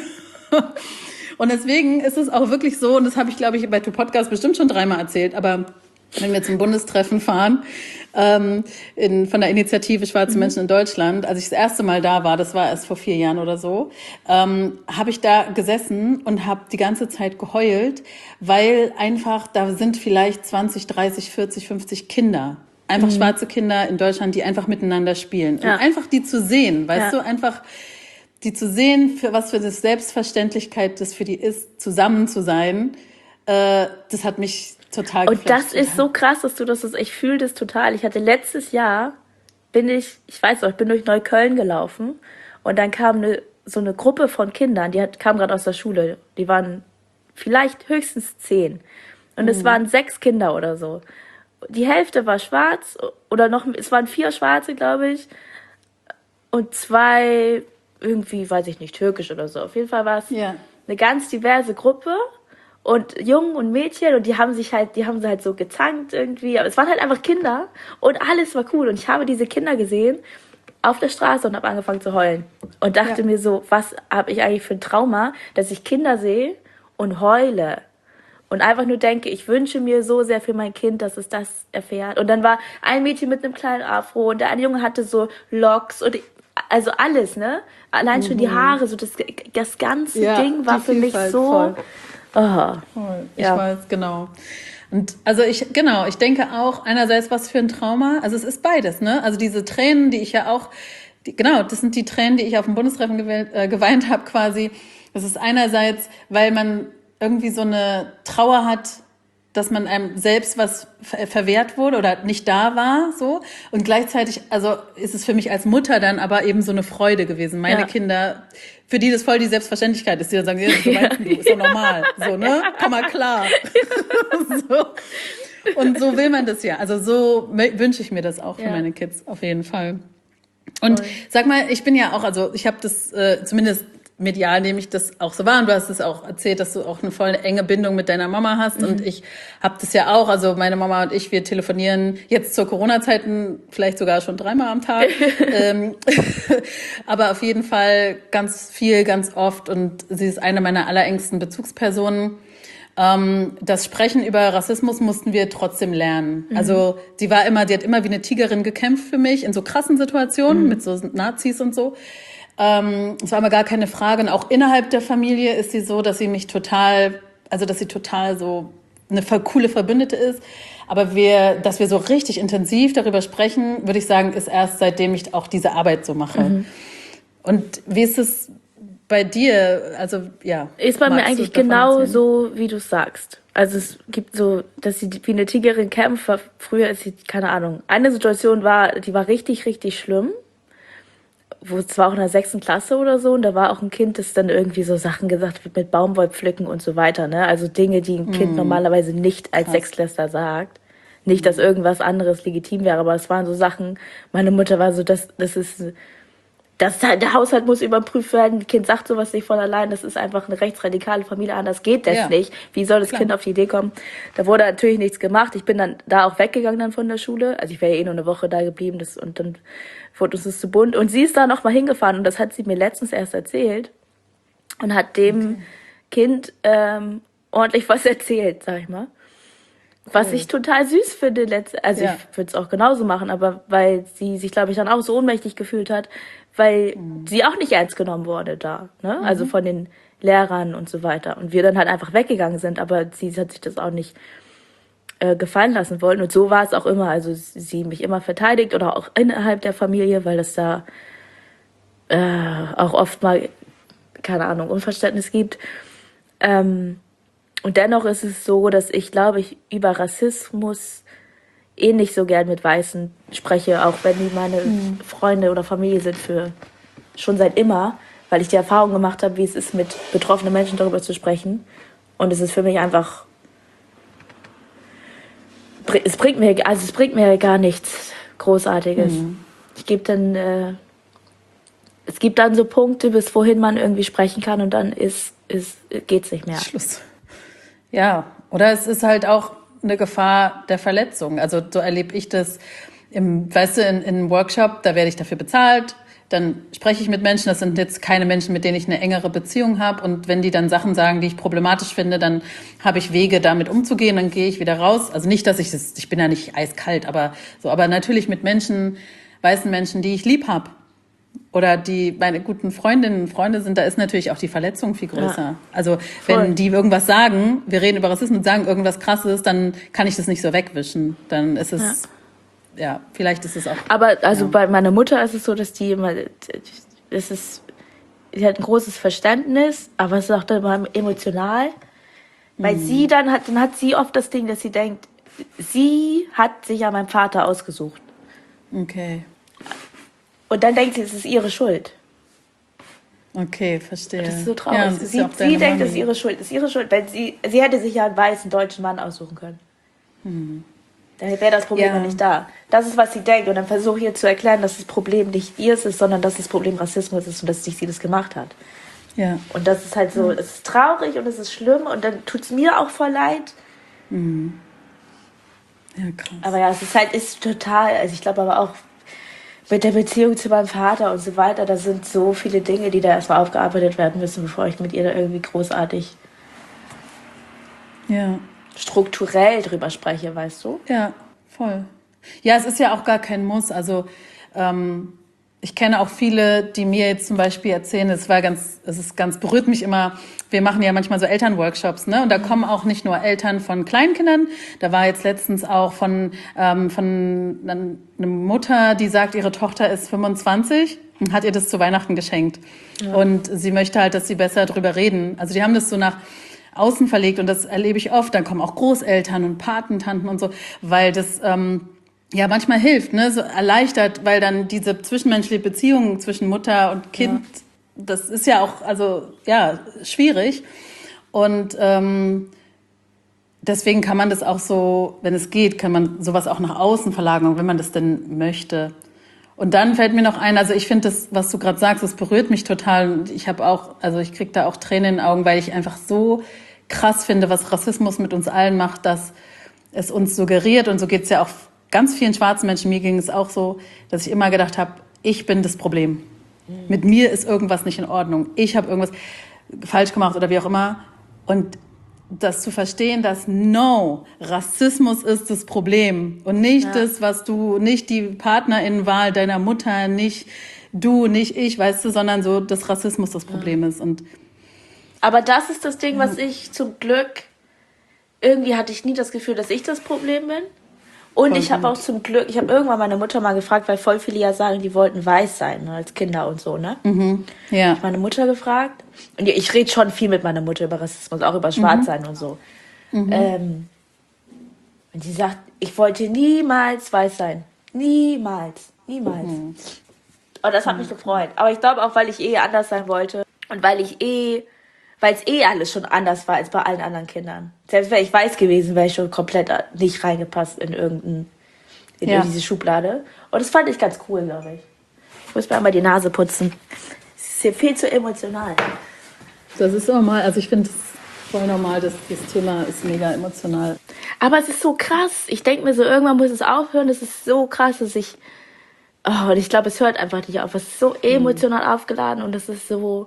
[SPEAKER 4] Und deswegen ist es auch wirklich so, und das habe ich, glaube ich, bei Tu Podcast bestimmt schon dreimal erzählt, aber wenn wir zum Bundestreffen fahren, ähm, in, von der Initiative Schwarze mhm. Menschen in Deutschland, als ich das erste Mal da war, das war erst vor vier Jahren oder so, ähm, habe ich da gesessen und habe die ganze Zeit geheult, weil einfach, da sind vielleicht zwanzig, dreißig, vierzig, fünfzig Kinder, einfach mhm. schwarze Kinder in Deutschland, die einfach miteinander spielen. Ja. Und einfach die zu sehen, weißt ja. du, einfach die zu sehen, für was für eine Selbstverständlichkeit das für die ist, zusammen zu sein, äh, das hat mich total
[SPEAKER 3] geflasht. Und das ist so krass, dass du das, ich fühle das total. Ich hatte letztes Jahr, bin ich, ich weiß noch, ich bin durch Neukölln gelaufen und dann kam eine, so eine Gruppe von Kindern, die hat, kam gerade aus der Schule, die waren vielleicht höchstens zehn und mhm. es waren sechs Kinder oder so. Die Hälfte war schwarz oder noch, es waren vier Schwarze, glaube ich, und zwei irgendwie, weiß ich nicht, türkisch oder so. Auf jeden Fall war es yeah. eine ganz diverse Gruppe. Und Jungen und Mädchen, und die haben sich halt, die haben sie halt so gezankt irgendwie, aber es waren halt einfach Kinder und alles war cool. Und ich habe diese Kinder gesehen auf der Straße und habe angefangen zu heulen. Und dachte ja. mir so, was habe ich eigentlich für ein Trauma, dass ich Kinder sehe und heule. Und einfach nur denke, ich wünsche mir so sehr für mein Kind, dass es das erfährt. Und dann war ein Mädchen mit einem kleinen Afro und der eine Junge hatte so Locks und also alles, ne? Allein mhm. schon die Haare, so das, das ganze ja, Ding war für mich so... Voll. Aha.
[SPEAKER 4] Voll. Ich ja. weiß, genau. Und also ich, genau, ich denke auch einerseits, was für ein Trauma, also es ist beides, ne? Also diese Tränen, die ich ja auch, die, genau, das sind die Tränen, die ich auf dem Bundestreffen geweint, äh, geweint habe quasi. Das ist einerseits, weil man irgendwie so eine Trauer hat, dass man einem selbst was ver- verwehrt wurde oder nicht da war, so. Und gleichzeitig, also ist es für mich als Mutter dann aber eben so eine Freude gewesen. Meine ja. Kinder, für die das voll die Selbstverständlichkeit ist, die dann sagen, ja, so weißt du, ist doch normal, so, ne? Komm mal klar. so. Und so will man das ja. Also so wünsche ich mir das auch für ja. meine Kids, auf jeden Fall. Und voll. Sag mal, ich bin ja auch, also ich habe das äh, zumindest medial nehme ich das auch so wahr. Und du hast es auch erzählt, dass du auch eine voll enge Bindung mit deiner Mama hast. Mhm. Und ich habe das ja auch. Also meine Mama und ich, wir telefonieren jetzt zur Corona-Zeiten vielleicht sogar schon dreimal am Tag. ähm, aber auf jeden Fall ganz viel, ganz oft. Und sie ist eine meiner allerengsten Bezugspersonen. Ähm, das Sprechen über Rassismus mussten wir trotzdem lernen. Mhm. Also sie war immer, die hat immer wie eine Tigerin gekämpft für mich in so krassen Situationen mhm. mit so Nazis und so. Ähm, es war aber gar keine Frage. Und auch innerhalb der Familie ist sie so, dass sie mich total, also dass sie total so eine voll coole Verbündete ist. Aber wir, dass wir so richtig intensiv darüber sprechen, würde ich sagen, ist erst seitdem ich auch diese Arbeit so mache. Mhm. Und wie ist es bei dir? Also ja.
[SPEAKER 3] Ist bei mir eigentlich genau so, wie du sagst. Also es gibt so, dass sie wie eine Tigerin kämpft. Früher ist sie, keine Ahnung. Eine Situation war, die war richtig, richtig schlimm. Wo es war auch in der sechsten Klasse oder so, und da war auch ein Kind, das dann irgendwie so Sachen gesagt wird mit Baumwollpflücken und so weiter, ne? Also Dinge, die ein Kind mm. normalerweise nicht als Krass. Sechstklässler sagt. Nicht, dass irgendwas anderes legitim wäre, aber es waren so Sachen, meine Mutter war so, das, das ist, das, der Haushalt muss überprüft werden, das Kind sagt sowas nicht von allein, das ist einfach eine rechtsradikale Familie, anders geht das ja. nicht. Wie soll das Klar. Kind auf die Idee kommen? Da wurde natürlich nichts gemacht. Ich bin dann da auch weggegangen dann von der Schule. Also ich wäre ja eh nur eine Woche da geblieben, das, und dann wurde uns das zu bunt. Und sie ist da noch mal hingefahren und das hat sie mir letztens erst erzählt und hat dem okay. Kind ähm, ordentlich was erzählt, sag ich mal. Was cool. ich total süß finde. Also ja. ich würde es auch genauso machen, aber weil sie sich, glaube ich, dann auch so ohnmächtig gefühlt hat, weil mhm. sie auch nicht ernst genommen wurde da, ne? Mhm. Also von den Lehrern und so weiter. Und wir dann halt einfach weggegangen sind, aber sie hat sich das auch nicht äh, gefallen lassen wollen. Und so war es auch immer. Also sie mich immer verteidigt oder auch innerhalb der Familie, weil es da äh, auch oft mal, keine Ahnung, Unverständnis gibt. Ähm, und dennoch ist es so, dass ich, glaube ich, über Rassismus eh nicht so gern mit Weißen spreche, auch wenn die meine mhm. Freunde oder Familie sind für schon seit immer, weil ich die Erfahrung gemacht habe, wie es ist, mit betroffenen Menschen darüber zu sprechen. Und es ist für mich einfach, es bringt mir, also es bringt mir gar nichts Großartiges. Mhm. Ich gebe dann, äh, es gibt dann so Punkte, bis wohin man irgendwie sprechen kann und dann ist, ist, geht's nicht mehr.
[SPEAKER 4] Schluss. Ja, oder es ist halt auch eine Gefahr der Verletzung. Also so erlebe ich das. Im, weißt du, in, in einem Workshop, da werde ich dafür bezahlt. Dann spreche ich mit Menschen, das sind jetzt keine Menschen, mit denen ich eine engere Beziehung habe. Und wenn die dann Sachen sagen, die ich problematisch finde, dann habe ich Wege, damit umzugehen. Dann gehe ich wieder raus. Also nicht, dass ich das, ich bin ja nicht eiskalt, aber so, aber natürlich mit Menschen, weißen Menschen, die ich lieb habe. Oder die meine guten Freundinnen und Freunde sind, da ist natürlich auch die Verletzung viel größer. Ja, also wenn voll. Die irgendwas sagen, wir reden über Rassismus und sagen irgendwas Krasses, dann kann ich das nicht so wegwischen. Dann ist es... Ja. Ja, vielleicht ist es auch... Aber
[SPEAKER 3] also
[SPEAKER 4] ja.
[SPEAKER 3] bei meiner Mutter ist es so, dass die immer... Es ist, sie hat ein großes Verständnis, aber es ist auch dann immer emotional. Weil mhm. sie dann hat, dann hat sie oft das Ding, dass sie denkt, sie hat sich ja meinen Vater ausgesucht.
[SPEAKER 4] Okay.
[SPEAKER 3] Und dann denkt sie, es ist ihre Schuld.
[SPEAKER 4] Okay, verstehe.
[SPEAKER 3] Das ist so traurig. Ja, sie ja sie denkt, es ist ihre Schuld. Es ist ihre Schuld, weil sie, sie hätte sich ja einen weißen deutschen Mann aussuchen können. Mhm. Dann wäre das Problem ja nicht da. Das ist, was sie denkt. Und dann versuche ich ihr zu erklären, dass das Problem nicht ihr ist, sondern dass das Problem Rassismus ist und dass nicht sie das gemacht hat.
[SPEAKER 4] Ja.
[SPEAKER 3] Und das ist halt so, mhm. es ist traurig und es ist schlimm und dann tut es mir auch voll leid.
[SPEAKER 4] Mhm. Ja, krass.
[SPEAKER 3] Aber ja, es ist halt, ist total, also ich glaube aber auch mit der Beziehung zu meinem Vater und so weiter, da sind so viele Dinge, die da erstmal aufgearbeitet werden müssen, bevor ich mit ihr da irgendwie großartig
[SPEAKER 4] ja.
[SPEAKER 3] strukturell drüber spreche, weißt du?
[SPEAKER 4] Ja, voll. Ja, es ist ja auch gar kein Muss. Also ähm, ich kenne auch viele, die mir jetzt zum Beispiel erzählen, es war ganz, es ist ganz, berührt mich immer. Wir machen ja manchmal so Elternworkshops, ne? Und da kommen auch nicht nur Eltern von Kleinkindern. Da war jetzt letztens auch von ähm, von einer Mutter, die sagt, ihre Tochter ist fünfundzwanzig und hat ihr das zu Weihnachten geschenkt. Ja. Und sie möchte halt, dass sie besser drüber reden. Also die haben das so nach außen verlegt und das erlebe ich oft. Dann kommen auch Großeltern und Patentanten und so, weil das ähm, ja manchmal hilft, ne, so erleichtert, weil dann diese zwischenmenschliche Beziehung zwischen Mutter und Kind, ja. das ist ja auch also ja schwierig und ähm, deswegen kann man das auch so, wenn es geht, kann man sowas auch nach außen verlagern, wenn man das denn möchte. Und dann fällt mir noch ein, also ich finde das, was du gerade sagst, das berührt mich total. Und ich habe auch, also ich kriege da auch Tränen in den Augen, weil ich einfach so krass finde, was Rassismus mit uns allen macht, dass es uns suggeriert. Und so geht es ja auch ganz vielen schwarzen Menschen. Mir ging es auch so, dass ich immer gedacht habe, ich bin das Problem. Mhm. Mit mir ist irgendwas nicht in Ordnung. Ich habe irgendwas falsch gemacht oder wie auch immer. Und das zu verstehen, dass no, Rassismus ist das Problem und nicht ja. das, was du, nicht die Partnerinnenwahl deiner Mutter, nicht du, nicht ich, weißt du, sondern so, dass Rassismus das Problem ja. ist. Und
[SPEAKER 3] aber das ist das Ding, was ich zum Glück, irgendwie hatte ich nie das Gefühl, dass ich das Problem bin. Und ich habe auch zum Glück, ich habe irgendwann meine Mutter mal gefragt, weil voll viele ja sagen, die wollten weiß sein, ne, als Kinder und so, ne?
[SPEAKER 4] Mhm. Ja.
[SPEAKER 3] Ich habe meine Mutter gefragt. Und ich rede schon viel mit meiner Mutter über Rassismus, auch über Schwarzsein mhm. und so. Mhm. Ähm, und sie sagt, ich wollte niemals weiß sein. Niemals. Niemals. Mhm. Und das hat mich gefreut. Aber ich glaube auch, weil ich eh anders sein wollte. Und weil ich eh, weil es eh alles schon anders war als bei allen anderen Kindern. Selbst wäre ich weiß gewesen, wäre ich schon komplett nicht reingepasst in irgendein, in ja. diese Schublade. Und das fand ich ganz cool, glaube ich. Ich muss mir einmal die Nase putzen. Es ist hier viel zu emotional.
[SPEAKER 4] Das ist normal. Also ich finde es voll normal, dass das Thema ist mega emotional.
[SPEAKER 3] Aber es ist so krass. Ich denke mir so, irgendwann muss es aufhören. Es ist so krass, dass ich... Oh, und ich glaube, es hört einfach nicht auf. Es ist so emotional mhm. aufgeladen und es ist so...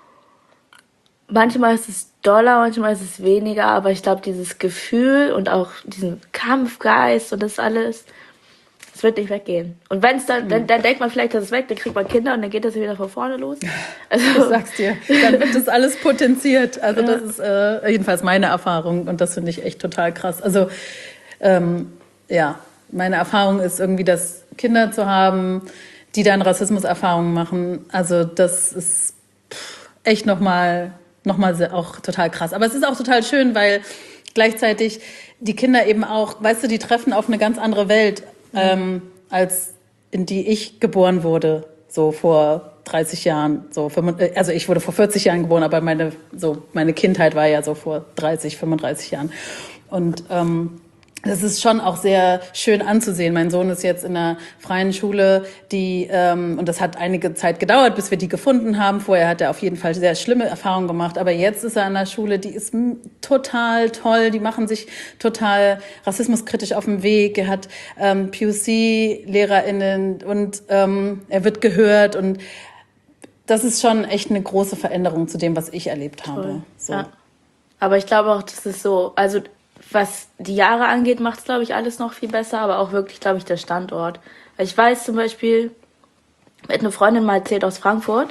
[SPEAKER 3] Manchmal ist es doller, manchmal ist es weniger, aber ich glaube, dieses Gefühl und auch diesen Kampfgeist und das alles, es wird nicht weggehen. Und wenn es dann, mhm. dann, dann denkt man vielleicht, dass es weg, dann kriegt man Kinder und dann geht das wieder von vorne los.
[SPEAKER 4] Also, ich sag's dir, dann wird das alles potenziert. Also ja. das ist äh, jedenfalls meine Erfahrung und das finde ich echt total krass. Also ähm, ja, meine Erfahrung ist irgendwie, dass Kinder zu haben, die dann Rassismuserfahrungen machen, also das ist pff, echt nochmal... Nochmal auch total krass. Aber es ist auch total schön, weil gleichzeitig die Kinder eben auch, weißt du, die treffen auf eine ganz andere Welt, mhm. ähm, als in die ich geboren wurde, so vor dreißig Jahren, so, also ich wurde vor vierzig Jahren geboren, aber meine, so, meine Kindheit war ja so vor dreißig, fünfunddreißig Jahren. Und ähm, das ist schon auch sehr schön anzusehen. Mein Sohn ist jetzt in einer freien Schule, die ähm, und das hat einige Zeit gedauert, bis wir die gefunden haben. Vorher hat er auf jeden Fall sehr schlimme Erfahrungen gemacht, aber jetzt ist er an einer Schule, die ist m- total toll. Die machen sich total rassismuskritisch auf den Weg. Er hat ähm, P U C-LehrerInnen und ähm, er wird gehört und das ist schon echt eine große Veränderung zu dem, was ich erlebt
[SPEAKER 3] Toll.
[SPEAKER 4] habe. So.
[SPEAKER 3] Ja. Aber ich glaube auch, das ist so, also was die Jahre angeht, macht es, glaube ich, alles noch viel besser, aber auch wirklich, glaube ich, der Standort. Weil ich weiß zum Beispiel, mir hat eine Freundin mal erzählt aus Frankfurt,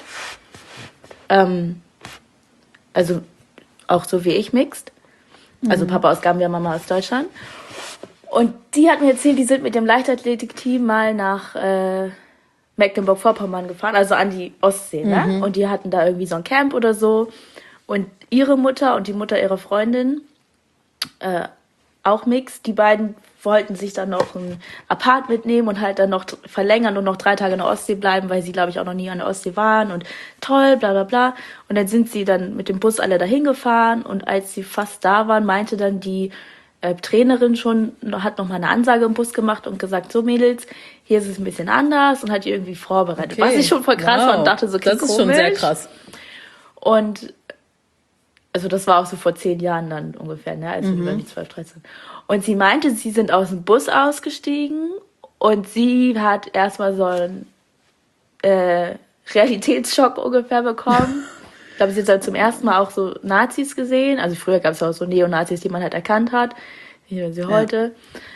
[SPEAKER 3] ähm, also auch so wie ich mixed, also Papa aus Gambia, Mama aus Deutschland. Und die hat mir erzählt, die sind mit dem Leichtathletikteam mal nach äh, Mecklenburg-Vorpommern gefahren, also an die Ostsee, ne?
[SPEAKER 4] Mhm.
[SPEAKER 3] Und die hatten da irgendwie so ein Camp oder so. Und ihre Mutter und die Mutter ihrer Freundin, äh, auch mixed, die beiden wollten sich dann noch ein Apart mitnehmen und halt dann noch t- verlängern und noch drei Tage in der Ostsee bleiben, weil sie, glaube ich, auch noch nie an der Ostsee waren und toll, bla bla bla. Und dann sind sie dann mit dem Bus alle dahin gefahren und als sie fast da waren, meinte dann die äh, Trainerin schon, hat noch mal eine Ansage im Bus gemacht und gesagt, so Mädels, hier ist es ein bisschen anders und hat die irgendwie vorbereitet.
[SPEAKER 4] Okay.
[SPEAKER 3] Was ich schon voll krass
[SPEAKER 4] Wow.
[SPEAKER 3] war und dachte so, okay,
[SPEAKER 4] das ist
[SPEAKER 3] komisch.
[SPEAKER 4] schon sehr krass.
[SPEAKER 3] Und also das war auch so vor zehn Jahren dann ungefähr, ne? Also über die zwölf, dreizehn. Und sie meinte, sie sind aus dem Bus ausgestiegen und sie hat erstmal so einen äh, Realitätsschock ungefähr bekommen. Ich glaube, sie hat dann zum ersten Mal auch so Nazis gesehen. Also früher gab es auch so Neonazis, die man halt erkannt hat, wie sie heute.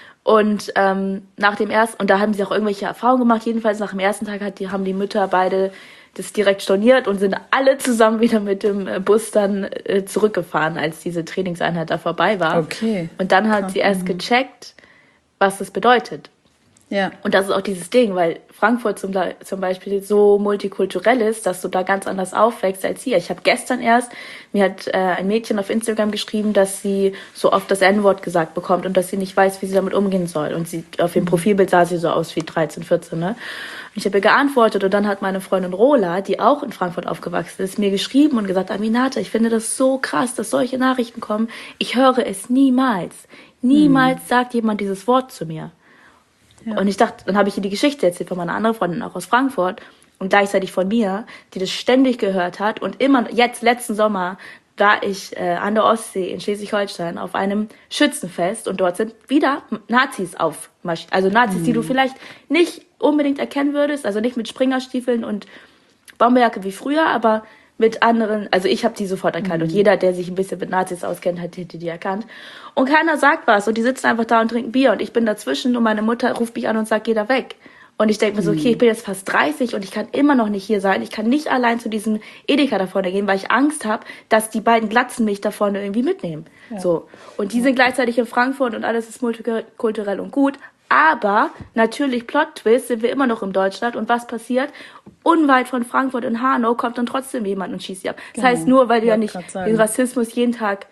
[SPEAKER 3] Und ähm, nach dem ersten, und da haben sie auch irgendwelche Erfahrungen gemacht. Jedenfalls nach dem ersten Tag hat die, haben die Mütter beide das direkt storniert und sind alle zusammen wieder mit dem äh, Bus dann äh, zurückgefahren, als diese Trainingseinheit da vorbei war.
[SPEAKER 4] Okay.
[SPEAKER 3] Und dann hat sie erst gecheckt, was das bedeutet.
[SPEAKER 4] Ja.
[SPEAKER 3] Und das ist auch dieses Ding, weil Frankfurt zum, zum Beispiel so multikulturell ist, dass du da ganz anders aufwächst als hier. Ich habe gestern erst, mir hat äh, ein Mädchen auf Instagram geschrieben, dass sie so oft das En-Wort gesagt bekommt und dass sie nicht weiß, wie sie damit umgehen soll. Und sie auf dem Profilbild sah sie so aus wie dreizehn, vierzehn, ne? Und ich habe ihr geantwortet und dann hat meine Freundin Rola, die auch in Frankfurt aufgewachsen ist, mir geschrieben und gesagt, Aminata, ich finde das so krass, dass solche Nachrichten kommen. Ich höre es niemals. Niemals sagt jemand dieses Wort zu mir. Ja. Und ich dachte, dann habe ich ihr die Geschichte erzählt von meiner anderen Freundin, auch aus Frankfurt, und gleichzeitig von mir, die das ständig gehört hat. Und immer, jetzt, letzten Sommer, war ich äh, an der Ostsee in Schleswig-Holstein auf einem Schützenfest und dort sind wieder Nazis aufmarschiert. Also Nazis, mhm. die du vielleicht nicht unbedingt erkennen würdest, also nicht mit Springerstiefeln und Bomberjacke wie früher, aber mit anderen, also ich habe die sofort erkannt mhm. und jeder, der sich ein bisschen mit Nazis auskennt, hat, hätte die erkannt. Und keiner sagt was und die sitzen einfach da und trinken Bier und ich bin dazwischen und meine Mutter ruft mich an und sagt, geh da weg. Und ich denke mir so, okay, ich bin jetzt fast dreißig und ich kann immer noch nicht hier sein. Ich kann nicht allein zu diesem Edeka da vorne gehen, weil ich Angst habe, dass die beiden Glatzen mich da vorne irgendwie mitnehmen. Ja. So. Und die sind gleichzeitig in Frankfurt und alles ist multikulturell und gut. Aber natürlich, Plot-Twist, sind wir immer noch in Deutschland. Und was passiert? Unweit von Frankfurt in Hanau kommt dann trotzdem jemand und schießt sie ab. Das
[SPEAKER 4] genau.
[SPEAKER 3] heißt, nur weil du ja nicht
[SPEAKER 4] sagen.
[SPEAKER 3] den Rassismus jeden Tag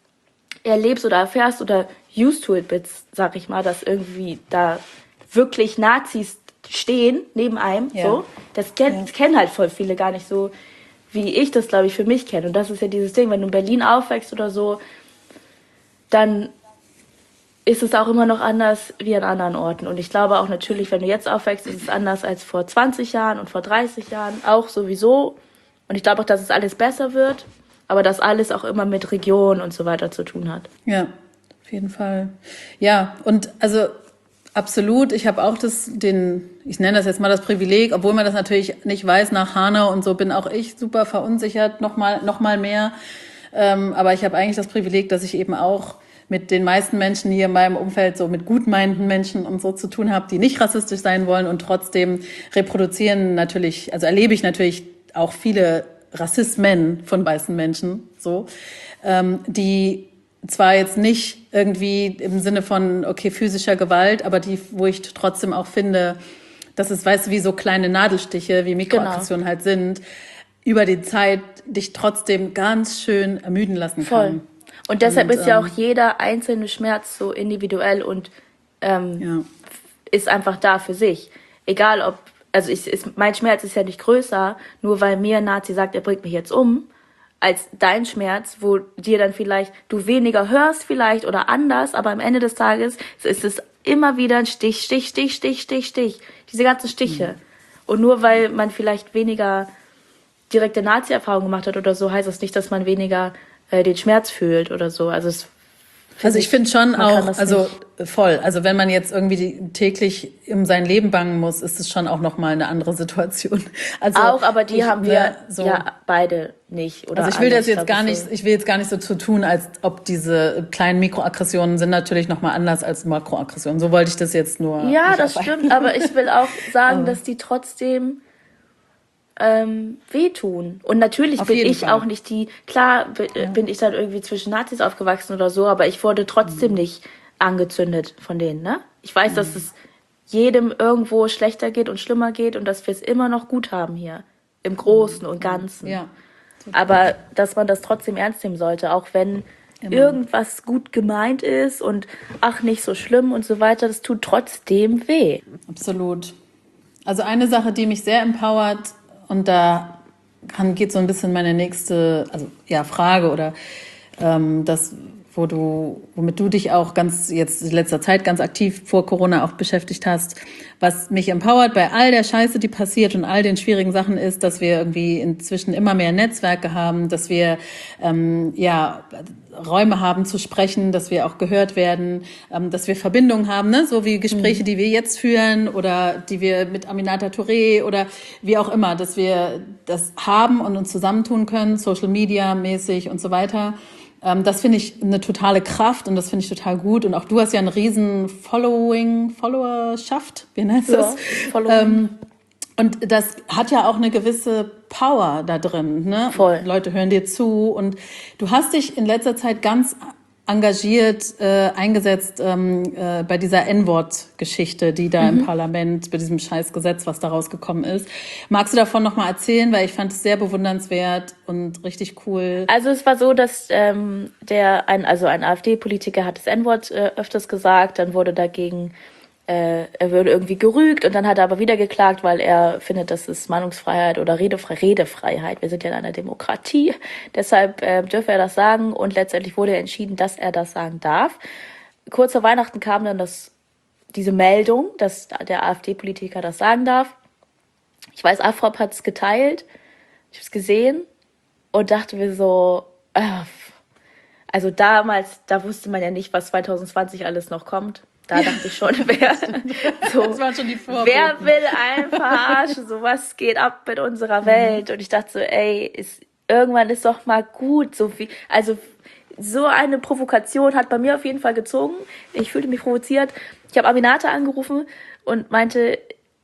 [SPEAKER 3] erlebst oder erfährst oder used to it bist, sag ich mal, dass irgendwie da wirklich Nazis stehen neben einem, ja. so. Das, kenn, ja. das kennen halt voll viele gar nicht so, wie ich das, glaube ich, für mich kenne. Und das ist ja dieses Ding, wenn du in Berlin aufwächst oder so, dann ist es auch immer noch anders wie an anderen Orten. Und ich glaube auch natürlich, wenn du jetzt aufwächst, ist es anders als vor zwanzig Jahren und vor dreißig Jahren auch sowieso. Und ich glaube auch, dass es alles besser wird, aber dass alles auch immer mit Region und so weiter zu tun hat.
[SPEAKER 4] Ja, auf jeden Fall. Ja, und also absolut. Ich habe auch das, den, ich nenne das jetzt mal das Privileg, obwohl man das natürlich nicht weiß, nach Hanau und so bin auch ich super verunsichert, noch mal, noch mal mehr. Ähm, aber ich habe eigentlich das Privileg, dass ich eben auch mit den meisten Menschen hier in meinem Umfeld so mit gutmeinenden Menschen und so zu tun habe, die nicht rassistisch sein wollen und trotzdem reproduzieren natürlich, also erlebe ich natürlich auch viele Rassismen von weißen Menschen, so, ähm, die zwar jetzt nicht irgendwie im Sinne von, okay, physischer Gewalt, aber die, wo ich trotzdem auch finde, dass es, weißt du, wie so kleine Nadelstiche, wie Mikroaggressionen genau. halt sind, über die Zeit dich trotzdem ganz schön ermüden lassen
[SPEAKER 3] Voll.
[SPEAKER 4] kann.
[SPEAKER 3] Und deshalb
[SPEAKER 4] und,
[SPEAKER 3] ist ja
[SPEAKER 4] ähm,
[SPEAKER 3] auch jeder einzelne Schmerz so individuell und ähm,
[SPEAKER 4] ja.
[SPEAKER 3] ist einfach da für sich. Egal ob, also ich, ist, mein Schmerz ist ja nicht größer, nur weil mir ein Nazi sagt, er bringt mich jetzt um, als dein Schmerz, wo dir dann vielleicht, du weniger hörst vielleicht oder anders, aber am Ende des Tages ist es immer wieder ein Stich, Stich, Stich, Stich, Stich, Stich. Diese ganzen Stiche. Mhm. Und nur weil man vielleicht weniger direkte Nazi-Erfahrung gemacht hat oder so, heißt das nicht, dass man weniger äh, den Schmerz fühlt oder so. Also es
[SPEAKER 4] Also ich finde schon auch, also nicht. voll, also wenn man jetzt irgendwie die, täglich um sein Leben bangen muss, ist es schon auch nochmal eine andere Situation. Also
[SPEAKER 3] auch, aber die
[SPEAKER 4] ich,
[SPEAKER 3] haben wir so, ja beide nicht. Oder
[SPEAKER 4] also ich will
[SPEAKER 3] alles,
[SPEAKER 4] das jetzt gar nicht, so. ich will jetzt gar nicht so zu tun, als ob diese kleinen Mikroaggressionen sind natürlich nochmal anders als Makroaggressionen. So wollte ich das jetzt nur.
[SPEAKER 3] Ja, das stimmt, aber ich will auch sagen, dass die trotzdem Ähm, wehtun. Und natürlich Auf bin ich Fall. auch nicht die, klar b- ja. bin ich dann irgendwie zwischen Nazis aufgewachsen oder so, aber ich wurde trotzdem mhm. nicht angezündet von denen, ne? Ich weiß, mhm. dass es jedem irgendwo schlechter geht und schlimmer geht und dass wir es immer noch gut haben hier. Im Großen mhm. und Ganzen.
[SPEAKER 4] Ja.
[SPEAKER 3] Aber dass man das trotzdem ernst nehmen sollte, auch wenn immer. irgendwas gut gemeint ist und ach, nicht so schlimm und so weiter, das tut trotzdem weh.
[SPEAKER 4] Absolut. Also eine Sache, die mich sehr empowert, und da kann, geht so ein bisschen meine nächste, also ja, Frage oder ähm, das, wo du, womit du dich auch ganz jetzt in letzter Zeit ganz aktiv vor Corona auch beschäftigt hast. Was mich empowert bei all der Scheiße, die passiert und all den schwierigen Sachen ist, dass wir irgendwie inzwischen immer mehr Netzwerke haben, dass wir ähm, ja Räume haben zu sprechen, dass wir auch gehört werden, ähm, dass wir Verbindungen haben, ne? So wie Gespräche, mhm. die wir jetzt führen oder die wir mit Aminata Touré oder wie auch immer, dass wir das haben und uns zusammentun können, Social Media mäßig und so weiter. Ähm, das finde ich eine totale Kraft und das finde ich total gut. Und auch du hast ja einen riesen Following, Followerschaft, wie nennt
[SPEAKER 3] ja,
[SPEAKER 4] das? Ähm, und das hat ja auch eine gewisse Power da drin, ne?
[SPEAKER 3] Voll.
[SPEAKER 4] Leute hören dir zu und du hast dich in letzter Zeit ganz engagiert äh, eingesetzt ähm, äh, bei dieser N-Wort-Geschichte, die da mhm. im Parlament, bei diesem Scheißgesetz, was da rausgekommen ist. Magst du davon nochmal erzählen? Weil ich fand es sehr bewundernswert und richtig cool.
[SPEAKER 3] Also es war so, dass ähm, der ein also ein AfD-Politiker hat das N-Wort äh, öfters gesagt, dann wurde dagegen Äh, er würde irgendwie gerügt und dann hat er aber wieder geklagt, weil er findet, das ist Meinungsfreiheit oder Redefre- Redefreiheit. Wir sind ja in einer Demokratie, deshalb äh, dürfe er das sagen und letztendlich wurde entschieden, dass er das sagen darf. Kurz vor Weihnachten kam dann das, diese Meldung, dass der AfD-Politiker das sagen darf. Ich weiß, Afrop hat es geteilt, ich habe es gesehen und dachte mir so, äh, also damals, da wusste man ja nicht, was zwanzig zwanzig alles noch kommt. Da dachte ich schon, wer, so,
[SPEAKER 4] das waren schon die
[SPEAKER 3] wer will einen verarschen? So, was geht ab mit unserer Welt? Und ich dachte so, ey, ist, irgendwann ist doch mal gut. So viel, also so eine Provokation hat bei mir auf jeden Fall gezogen. Ich fühlte mich provoziert. Ich habe Aminata angerufen und meinte,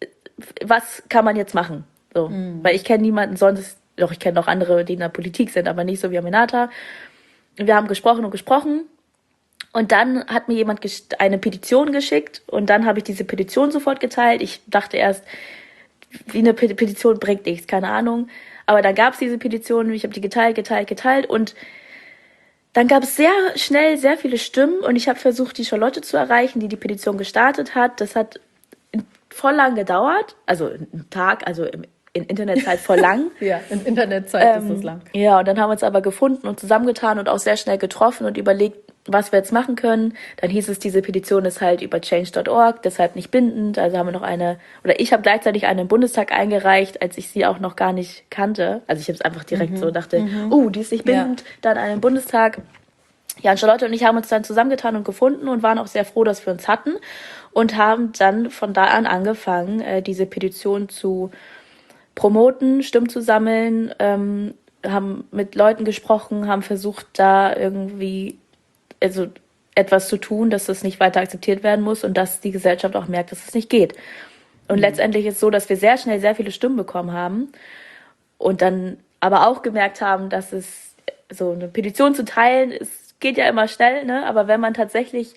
[SPEAKER 3] was kann man jetzt machen? So, mhm. Weil ich kenne niemanden sonst, doch ich kenne noch andere, die in der Politik sind, aber nicht so wie Aminata. Wir haben gesprochen und gesprochen. Und dann hat mir jemand eine Petition geschickt und dann habe ich diese Petition sofort geteilt. Ich dachte erst, wie eine Petition bringt nichts, keine Ahnung. Aber dann gab es diese Petition, ich habe die geteilt, geteilt, geteilt und dann gab es sehr schnell sehr viele Stimmen und ich habe versucht, die Charlotte zu erreichen, die die Petition gestartet hat. Das hat voll lang gedauert, also einen Tag, also im in Internetzeit voll lang.
[SPEAKER 4] Ja, in Internetzeit
[SPEAKER 3] ähm,
[SPEAKER 4] ist es lang.
[SPEAKER 3] Ja, und dann haben wir uns aber gefunden und zusammengetan und auch sehr schnell getroffen und überlegt, was wir jetzt machen können. Dann hieß es, diese Petition ist halt über change Punkt org, deshalb nicht bindend. Also haben wir noch eine, oder ich habe gleichzeitig eine im Bundestag eingereicht, als ich sie auch noch gar nicht kannte. Also ich habe es einfach direkt mhm. so dachte,
[SPEAKER 4] mhm.
[SPEAKER 3] oh, die ist nicht bindend, ja. Dann einen im Bundestag. Ja, und Charlotte und ich haben uns dann zusammengetan und gefunden und waren auch sehr froh, dass wir uns hatten und haben dann von da an angefangen, äh, diese Petition zu promoten, Stimmen zu sammeln, ähm, haben mit Leuten gesprochen, haben versucht, da irgendwie also etwas zu tun, dass das nicht weiter akzeptiert werden muss und dass die Gesellschaft auch merkt, dass es nicht geht. Und mhm. letztendlich ist es so, dass wir sehr schnell sehr viele Stimmen bekommen haben und dann aber auch gemerkt haben, dass es so eine Petition zu teilen, es geht ja immer schnell, ne? Aber wenn man tatsächlich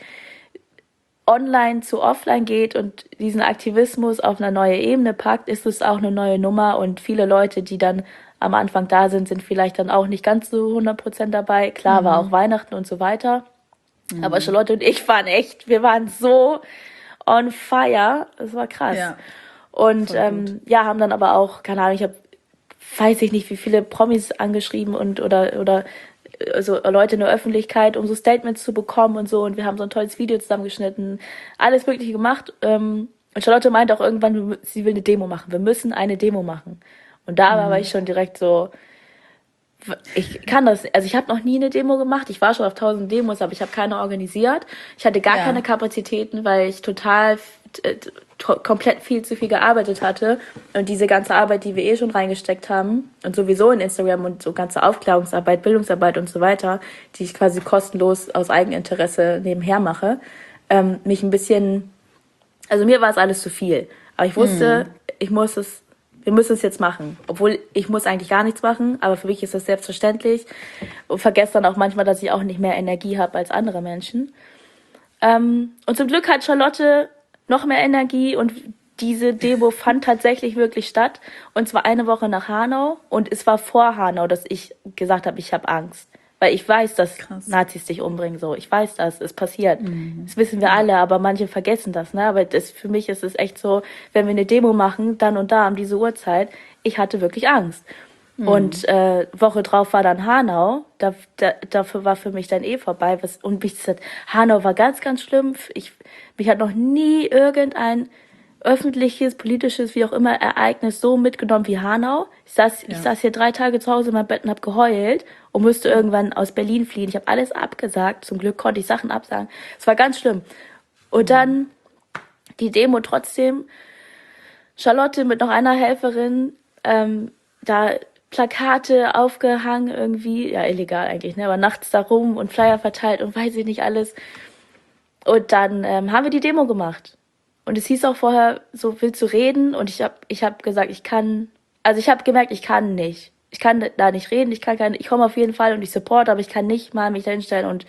[SPEAKER 3] online zu offline geht und diesen Aktivismus auf eine neue Ebene packt, ist es auch eine neue Nummer und viele Leute, die dann am Anfang da sind, sind vielleicht dann auch nicht ganz so hundert Prozent dabei. Klar, mhm. war auch Weihnachten und so weiter. Mhm. Aber Charlotte und ich waren echt, wir waren so on fire. Das war krass.
[SPEAKER 4] Ja.
[SPEAKER 3] Und ähm, ja, haben dann aber auch, keine Ahnung, ich habe, weiß ich nicht, wie viele Promis angeschrieben und oder oder also Leute in der Öffentlichkeit, um so Statements zu bekommen und so. Und wir haben so ein tolles Video zusammengeschnitten, alles Mögliche gemacht. Ähm, und Charlotte meinte auch irgendwann, sie will eine Demo machen. Wir müssen eine Demo machen. Und da mhm. war ich schon direkt so, ich kann das, also ich habe noch nie eine Demo gemacht. Ich war schon auf tausend Demos, aber ich habe keine organisiert. Ich hatte gar ja. keine Kapazitäten, weil ich total äh, to- komplett viel zu viel gearbeitet hatte. Und diese ganze Arbeit, die wir eh schon reingesteckt haben und sowieso in Instagram und so ganze Aufklärungsarbeit, Bildungsarbeit und so weiter, die ich quasi kostenlos aus Eigeninteresse nebenher mache, ähm, mich ein bisschen, also mir war es alles zu viel. Aber ich wusste, hm. ich muss es Wir müssen es jetzt machen. Obwohl, ich muss eigentlich gar nichts machen, aber für mich ist das selbstverständlich. Und vergesse dann auch manchmal, dass ich auch nicht mehr Energie habe als andere Menschen. Ähm, und zum Glück hat Charlotte noch mehr Energie und diese Demo fand tatsächlich wirklich statt. Und zwar eine Woche nach Hanau. Und es war vor Hanau, dass ich gesagt habe, ich habe Angst. Weil ich weiß, dass Krass. Nazis dich umbringen, so. Ich weiß das, es passiert. Mhm. Das wissen wir alle, aber manche vergessen das, ne? Aber das, für mich ist es echt so, wenn wir eine Demo machen, dann und da um diese Uhrzeit, ich hatte wirklich Angst. Mhm. Und äh, Woche drauf war dann Hanau, da, da, dafür war für mich dann eh vorbei. Was, und mich gesagt, Hanau war ganz, ganz schlimm. Ich, mich hat noch nie irgendein öffentliches, politisches, wie auch immer, Ereignis so mitgenommen wie Hanau. Ich saß, ja. ich saß hier drei Tage zu Hause in meinem Bett und hab geheult und musste irgendwann aus Berlin fliehen. Ich habe alles abgesagt. Zum Glück konnte ich Sachen absagen. Es war ganz schlimm. Und dann die Demo trotzdem. Charlotte mit noch einer Helferin, ähm, da Plakate aufgehangen irgendwie. Ja, illegal eigentlich, ne? Aber nachts da rum und Flyer verteilt und weiß ich nicht alles. Und dann ähm, haben wir die Demo gemacht. Und es hieß auch vorher, so willst du reden? Und ich habe ich hab gesagt, ich kann, also ich habe gemerkt, ich kann nicht. Ich kann da nicht reden, ich kann keine, ich komme auf jeden Fall und ich support, aber ich kann nicht mal mich da hinstellen und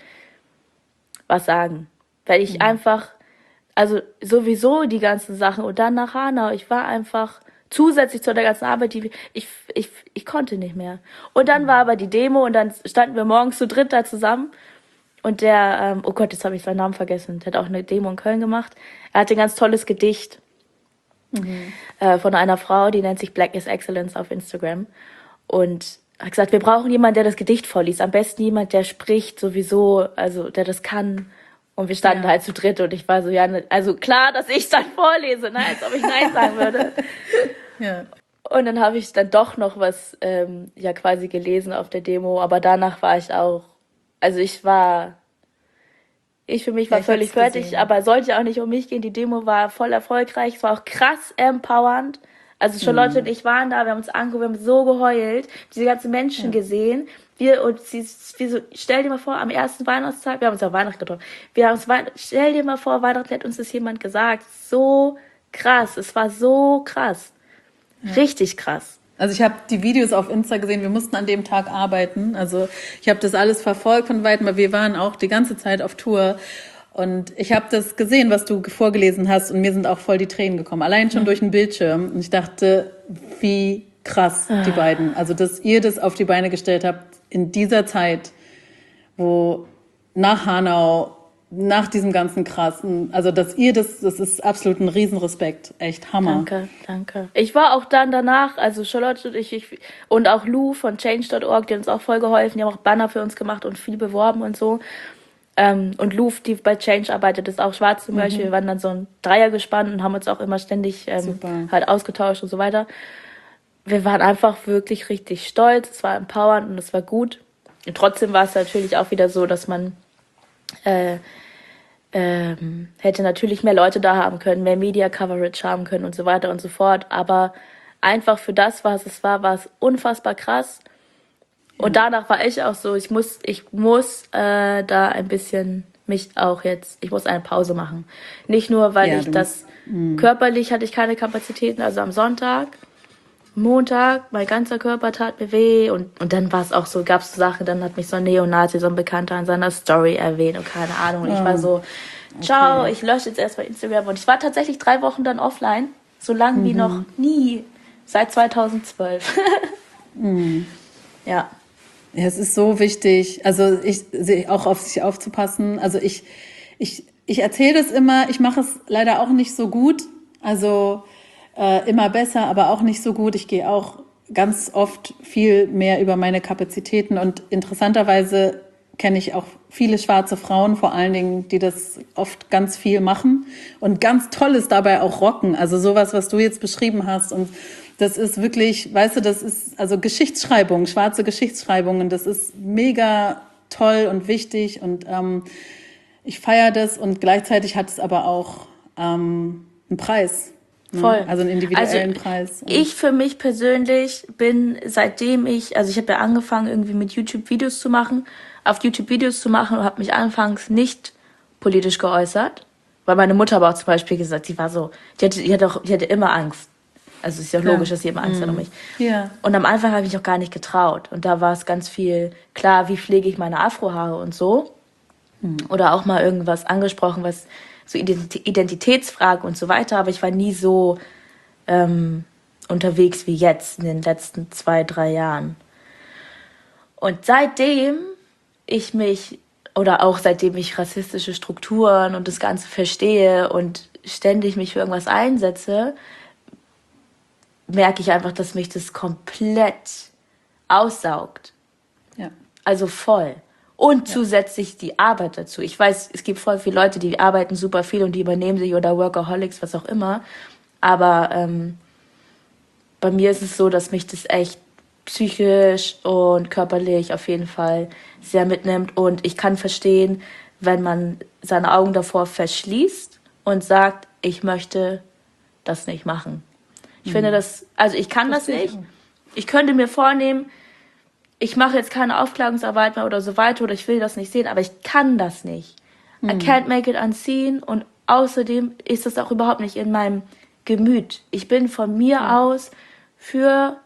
[SPEAKER 3] was sagen. Weil ich mhm. einfach, also sowieso die ganzen Sachen und dann nach Hanau, ich war einfach zusätzlich zu der ganzen Arbeit, die ich, ich, ich konnte nicht mehr. Und dann mhm. war aber die Demo und dann standen wir morgens zu dritt da zusammen. Und der, ähm, oh Gott, jetzt habe ich seinen Namen vergessen, der hat auch eine Demo in Köln gemacht. Er hatte ein ganz tolles Gedicht mhm. äh, von einer Frau, die nennt sich Black is Excellence auf Instagram. Und hat gesagt, wir brauchen jemanden, der das Gedicht vorliest. Am besten jemand, der spricht sowieso, also der das kann. Und wir standen ja. halt zu dritt und ich war so, ja, also klar, dass ich es dann vorlese, ne, als ob ich Nein sagen würde. ja. Und dann habe ich dann doch noch was ähm, ja quasi gelesen auf der Demo, aber danach war ich auch, also ich war, ich für mich war ja, völlig fertig, gesehen. Aber sollte auch nicht um mich gehen. Die Demo war voll erfolgreich, es war auch krass empowernd. Also Charlotte mhm. und ich waren da, wir haben uns angeguckt, wir haben so geheult, diese ganzen Menschen ja. gesehen. Wir und sie, wir so, stell dir mal vor, am ersten Weihnachtstag, wir haben uns ja Weihnachten getroffen, wir haben uns, stell dir mal vor, Weihnachten hat uns das jemand gesagt. So krass, es war so krass. Ja. Richtig krass.
[SPEAKER 4] Also ich habe die Videos auf Insta gesehen, wir mussten an dem Tag arbeiten. Also ich habe das alles verfolgt von Weitem, weil wir waren auch die ganze Zeit auf Tour. Und ich habe das gesehen, was du vorgelesen hast und mir sind auch voll die Tränen gekommen. Allein schon mhm. durch den Bildschirm. Und ich dachte, wie krass die beiden. Also dass ihr das auf die Beine gestellt habt in dieser Zeit, wo nach Hanau, nach diesem ganzen krassen, also dass ihr das, das ist absolut ein Riesenrespekt. Echt Hammer.
[SPEAKER 3] Danke, danke. Ich war auch dann danach, also Charlotte und ich, ich und auch Lou von change Punkt org, die haben uns auch voll geholfen, die haben auch Banner für uns gemacht und viel beworben und so. Ähm, und Lou, die bei Change arbeitet, ist auch schwarz zum mhm. Beispiel. Wir waren dann so ein Dreiergespann und haben uns auch immer ständig ähm, halt ausgetauscht und so weiter. Wir waren einfach wirklich richtig stolz. Es war empowernd und es war gut. Und trotzdem war es natürlich auch wieder so, dass man äh, ähm, hätte natürlich mehr Leute da haben können, mehr Media-Coverage haben können und so weiter und so fort. Aber einfach für das, was es war, war es unfassbar krass. Und danach war ich auch so, ich muss, ich muss äh, da ein bisschen mich auch jetzt, ich muss eine Pause machen. Nicht nur, weil ja, ich das, musst, körperlich hatte ich keine Kapazitäten, also am Sonntag, Montag, mein ganzer Körper tat mir weh und, und dann war es auch so, gab es so Sachen, dann hat mich so ein Neonazi, so ein Bekannter in seiner Story erwähnt und keine Ahnung. Und ich war so, ciao, okay. Ich lösche jetzt erstmal Instagram und ich war tatsächlich drei Wochen dann offline, so lang mhm. wie noch nie, seit zweitausendzwölf. mhm. Ja.
[SPEAKER 4] Ja, es ist so wichtig, also ich auch auf sich aufzupassen. Also ich ich ich erzähle das immer, ich mache es leider auch nicht so gut. Also äh, immer besser, aber auch nicht so gut. Ich gehe auch ganz oft viel mehr über meine Kapazitäten und interessanterweise kenne ich auch viele schwarze Frauen, vor allen Dingen, die das oft ganz viel machen und ganz Tolles dabei auch rocken. Also sowas, was du jetzt beschrieben hast. Und das ist wirklich, weißt du, das ist also Geschichtsschreibung, schwarze Geschichtsschreibungen. Das ist mega toll und wichtig und ähm, ich feiere das und gleichzeitig hat es aber auch ähm, einen Preis. Ne?
[SPEAKER 3] Voll.
[SPEAKER 4] Also einen individuellen
[SPEAKER 3] also,
[SPEAKER 4] Preis. Und
[SPEAKER 3] ich für mich persönlich bin, seitdem ich, also ich habe ja angefangen, irgendwie mit YouTube-Videos zu machen, auf YouTube Videos zu machen und habe mich anfangs nicht politisch geäußert, weil meine Mutter aber auch zum Beispiel gesagt, die war so, die hatte, die hatte, auch, die hatte immer Angst. Also es ist ja
[SPEAKER 4] Klar.
[SPEAKER 3] logisch, dass sie immer Angst hat um mich.
[SPEAKER 4] Ja.
[SPEAKER 3] Und am Anfang habe ich mich auch gar nicht getraut. Und da war es ganz viel, klar, wie pflege ich meine Afrohaare und so. Oder auch mal irgendwas angesprochen, was so Ident- Identitätsfragen und so weiter. Aber ich war nie so ähm, unterwegs wie jetzt in den letzten zwei, drei Jahren. Und seitdem ich mich, oder auch seitdem ich rassistische Strukturen und das Ganze verstehe und ständig mich für irgendwas einsetze, merke ich einfach, dass mich das komplett aussaugt.
[SPEAKER 4] Ja.
[SPEAKER 3] Also voll. Und zusätzlich die Arbeit dazu. Ich weiß, es gibt voll viele Leute, die arbeiten super viel und die übernehmen sich oder Workaholics, was auch immer. Aber ähm, bei mir ist es so, dass mich das echt psychisch und körperlich auf jeden Fall sehr mitnimmt. Und ich kann verstehen, wenn man seine Augen davor verschließt und sagt, ich möchte das nicht machen. Ich mhm. finde das, also ich kann das, das nicht. Ich könnte mir vornehmen, ich mache jetzt keine Aufklärungsarbeit mehr oder so weiter oder ich will das nicht sehen, aber ich kann das nicht. Mhm. I can't make it unseen und außerdem ist das auch überhaupt nicht in meinem Gemüt. Ich bin von mir ja. aus für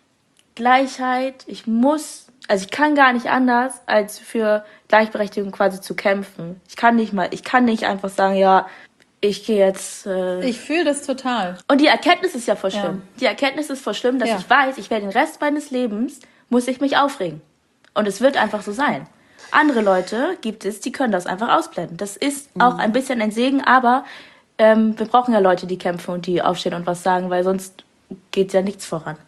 [SPEAKER 3] Gleichheit. Ich muss, also ich kann gar nicht anders, als für Gleichberechtigung quasi zu kämpfen. Ich kann nicht mal, ich kann nicht einfach sagen, ja, ich gehe jetzt... Äh
[SPEAKER 4] ich fühle das total.
[SPEAKER 3] Und die Erkenntnis ist ja voll schlimm. Ja. Die Erkenntnis ist voll schlimm, dass
[SPEAKER 4] ja.
[SPEAKER 3] ich weiß, ich werde den Rest meines Lebens, muss ich mich aufregen. Und es wird einfach so sein. Andere Leute gibt es, die können das einfach ausblenden. Das ist mhm. auch ein bisschen ein Segen, aber ähm, wir brauchen ja Leute, die kämpfen und die aufstehen und was sagen, weil sonst geht ja nichts voran.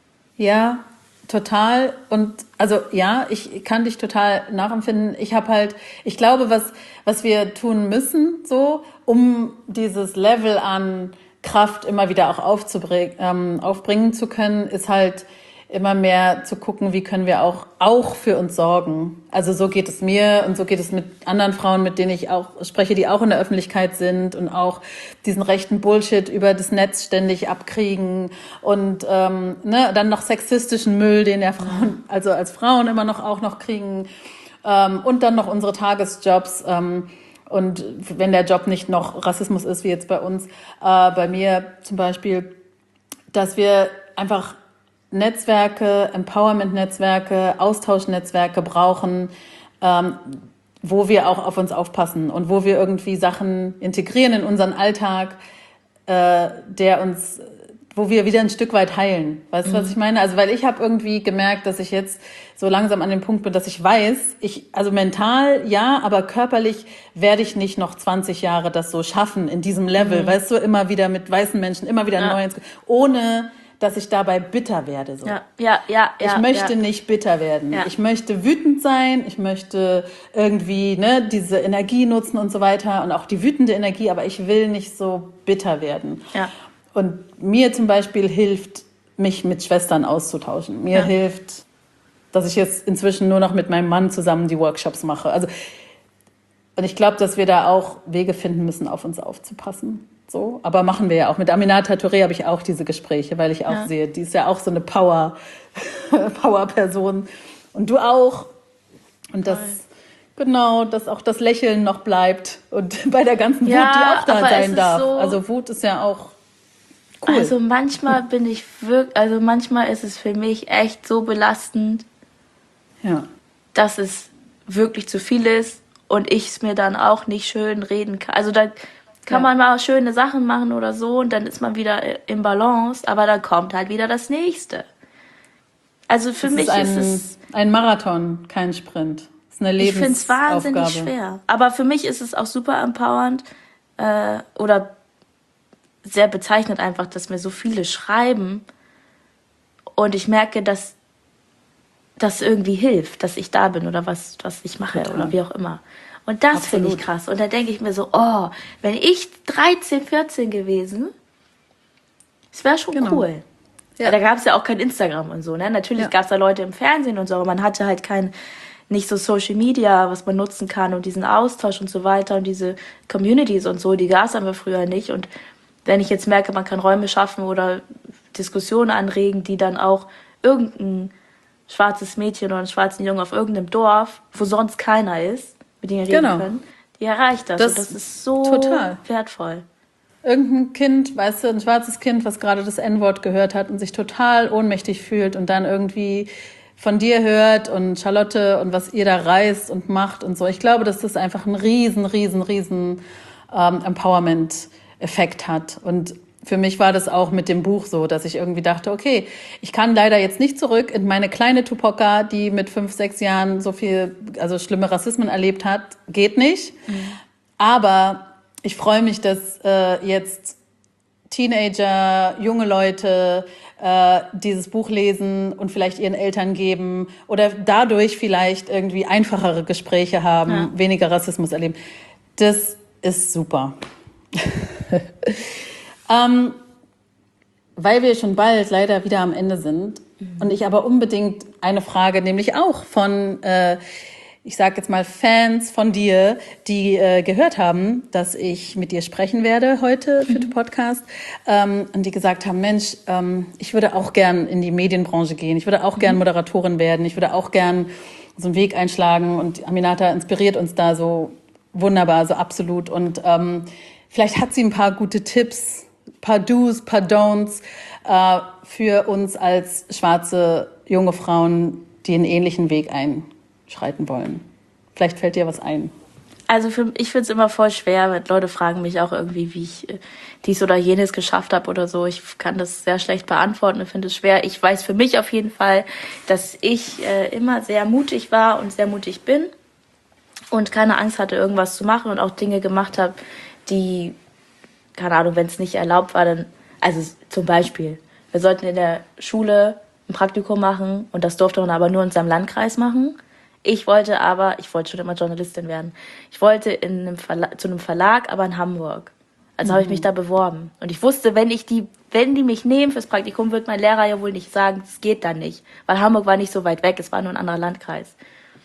[SPEAKER 4] Ja, total. Und also ja, ich kann dich total nachempfinden. Ich habe halt, ich glaube, was was wir tun müssen, so, um dieses Level an Kraft immer wieder auch aufzubringen, ähm, aufbringen zu können, ist halt immer mehr zu gucken, wie können wir auch, auch für uns sorgen. Also so geht es mir und so geht es mit anderen Frauen, mit denen ich auch spreche, die auch in der Öffentlichkeit sind und auch diesen rechten Bullshit über das Netz ständig abkriegen und ähm, ne, dann noch sexistischen Müll, den ja Frauen, also als Frauen immer noch auch noch kriegen ähm, und dann noch unsere Tagesjobs ähm, und wenn der Job nicht noch Rassismus ist, wie jetzt bei uns, äh, bei mir zum Beispiel, dass wir einfach Netzwerke, Empowerment-Netzwerke, Austauschnetzwerke brauchen, ähm, wo wir auch auf uns aufpassen und wo wir irgendwie Sachen integrieren in unseren Alltag, äh, der uns, wo wir wieder ein Stück weit heilen. Weißt du, mhm. was ich meine? Also weil ich habe irgendwie gemerkt, dass ich jetzt so langsam an dem Punkt bin, dass ich weiß, ich, also mental ja, aber körperlich werde ich nicht noch zwanzig Jahre das so schaffen in diesem Level, mhm. weißt du, immer wieder mit weißen Menschen, immer wieder ja. neu, ohne dass ich dabei bitter werde. So.
[SPEAKER 3] Ja, ja, ja.
[SPEAKER 4] Ich
[SPEAKER 3] ja,
[SPEAKER 4] möchte
[SPEAKER 3] ja.
[SPEAKER 4] nicht bitter werden.
[SPEAKER 3] Ja.
[SPEAKER 4] Ich möchte wütend sein. Ich möchte irgendwie ne, diese Energie nutzen und so weiter und auch die wütende Energie, aber ich will nicht so bitter werden.
[SPEAKER 3] Ja.
[SPEAKER 4] Und mir zum Beispiel hilft, mich mit Schwestern auszutauschen. Mir
[SPEAKER 3] ja.
[SPEAKER 4] hilft, dass ich jetzt inzwischen nur noch mit meinem Mann zusammen die Workshops mache. Also, und ich glaube, dass wir da auch Wege finden müssen, auf uns aufzupassen. So, aber machen wir ja auch. Mit Aminata Touré habe ich auch diese Gespräche, weil ich auch ja. sehe, die ist ja auch so eine Power, Power-Person. Und du auch. Und das, genau, dass auch das Lächeln noch bleibt. Und bei der ganzen Wut,
[SPEAKER 3] ja,
[SPEAKER 4] die auch da sein darf.
[SPEAKER 3] So,
[SPEAKER 4] also Wut ist ja auch cool.
[SPEAKER 3] Also manchmal bin ich wirklich, also manchmal ist es für mich echt so belastend,
[SPEAKER 4] ja.
[SPEAKER 3] dass es wirklich zu viel ist und ich es mir dann auch nicht schön reden kann. Also da kann ja. man mal schöne Sachen machen oder so und dann ist man wieder im Balance, aber dann kommt halt wieder das Nächste. Also für
[SPEAKER 4] es
[SPEAKER 3] mich
[SPEAKER 4] ist, ein,
[SPEAKER 3] ist es...
[SPEAKER 4] ein Marathon, kein Sprint. Es ist eine Lebensaufgabe.
[SPEAKER 3] Ich finde es wahnsinnig schwer. Aber für mich ist es auch super empowernd äh, oder sehr bezeichnend einfach, dass mir so viele schreiben und ich merke, dass das irgendwie hilft, dass ich da bin oder was, was ich mache Total. Oder wie auch immer. Und das finde ich krass. Und da denke ich mir so, oh, wenn ich dreizehn, vierzehn gewesen, das wäre schon genau. cool. Ja. Da gab es ja auch kein Instagram und so, ne? Natürlich ja. gab es da Leute im Fernsehen und so, aber man hatte halt kein, nicht so Social Media, was man nutzen kann und diesen Austausch und so weiter und diese Communities und so, die gab es aber früher nicht. Und wenn ich jetzt merke, man kann Räume schaffen oder Diskussionen anregen, die dann auch irgendein schwarzes Mädchen oder einen schwarzen Jungen auf irgendeinem Dorf, wo sonst keiner ist, mit denen wir reden genau. können, die erreicht das. Das, und das ist so total. wertvoll.
[SPEAKER 4] Irgendein Kind, weißt du, ein schwarzes Kind, was gerade das En-Wort gehört hat und sich total ohnmächtig fühlt und dann irgendwie von dir hört und Charlotte und was ihr da reißt und macht und so. Ich glaube, dass das einfach einen riesen, riesen, riesen ähm, Empowerment-Effekt hat. Und für mich war das auch mit dem Buch so, dass ich irgendwie dachte, okay, ich kann leider jetzt nicht zurück in meine kleine Tupoka, die mit fünf, sechs Jahren so viel, also schlimme Rassismen erlebt hat. Geht nicht. Mhm. Aber ich freue mich, dass äh, jetzt Teenager, junge Leute äh, dieses Buch lesen und vielleicht ihren Eltern geben oder dadurch vielleicht irgendwie einfachere Gespräche haben, ja. weniger Rassismus erleben. Das ist super. Ähm, weil wir schon bald leider wieder am Ende sind mhm. und ich aber unbedingt eine Frage, nämlich auch von, äh, ich sage jetzt mal Fans von dir, die äh, gehört haben, dass ich mit dir sprechen werde heute für mhm. den Podcast ähm, und die gesagt haben, Mensch, ähm, ich würde auch gern in die Medienbranche gehen, ich würde auch mhm. gern Moderatorin werden, ich würde auch gern so einen Weg einschlagen und Aminata inspiriert uns da so wunderbar, so absolut und ähm, vielleicht hat sie ein paar gute Tipps, paar Do's, paar Don'ts äh, für uns als schwarze junge Frauen, die einen ähnlichen Weg einschreiten wollen. Vielleicht fällt dir was ein.
[SPEAKER 3] Also für, ich finde es immer voll schwer, wenn Leute fragen mich auch irgendwie, wie ich äh, dies oder jenes geschafft habe oder so. Ich kann das sehr schlecht beantworten und finde es schwer. Ich weiß für mich auf jeden Fall, dass ich äh, immer sehr mutig war und sehr mutig bin und keine Angst hatte, irgendwas zu machen und auch Dinge gemacht habe, die, keine Ahnung, wenn es nicht erlaubt war, dann, also zum Beispiel, wir sollten in der Schule ein Praktikum machen und das durfte man aber nur in seinem Landkreis machen. Ich wollte aber, ich wollte schon immer Journalistin werden. Ich wollte in einem Verla- zu einem Verlag, aber in Hamburg. Also mhm. habe ich mich da beworben. Und ich wusste, wenn ich die, wenn die mich nehmen fürs Praktikum, wird mein Lehrer ja wohl nicht sagen, es geht dann nicht. Weil Hamburg war nicht so weit weg, es war nur ein anderer Landkreis.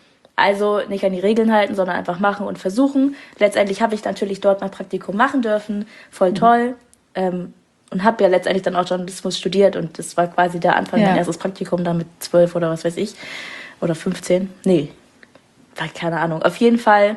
[SPEAKER 3] Also nicht an die Regeln halten, sondern einfach machen und versuchen. Letztendlich habe ich natürlich dort mein Praktikum machen dürfen. Voll toll. Mhm. Ähm, und habe ja letztendlich dann auch Journalismus studiert. Und das war quasi der Anfang, ja. mein erstes Praktikum dann mit zwölf oder was weiß ich. Oder fünfzehn. Nee, war keine Ahnung. Auf jeden Fall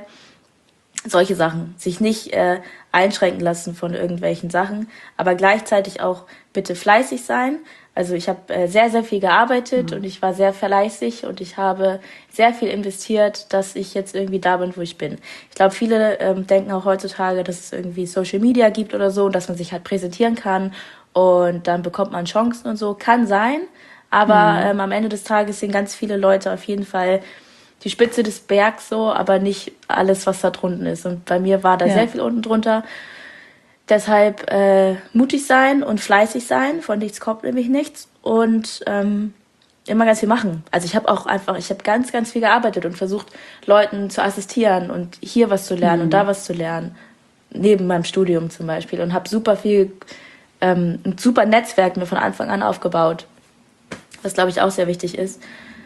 [SPEAKER 3] solche Sachen. Sich nicht äh, einschränken lassen von irgendwelchen Sachen. Aber gleichzeitig auch bitte fleißig sein. Also ich habe äh, sehr, sehr viel gearbeitet mhm. und ich war sehr fleißig und ich habe sehr viel investiert, dass ich jetzt irgendwie da bin, wo ich bin. Ich glaube, viele ähm, denken auch heutzutage, dass es irgendwie Social Media gibt oder so, dass man sich halt präsentieren kann und dann bekommt man Chancen und so. Kann sein, aber mhm. ähm, am Ende des Tages sind ganz viele Leute auf jeden Fall die Spitze des Bergs so, aber nicht alles, was da drunten ist. Und bei mir war da ja. sehr viel unten drunter. Deshalb äh, mutig sein und fleißig sein, von nichts kommt nämlich nichts und ähm, immer ganz viel machen. Also ich habe auch einfach, ich habe ganz, ganz viel gearbeitet und versucht, Leuten zu assistieren und hier was zu lernen mhm. und da was zu lernen, neben meinem Studium zum Beispiel und habe super viel, ähm, ein super Netzwerk mir von Anfang an aufgebaut, was glaube ich auch sehr wichtig ist.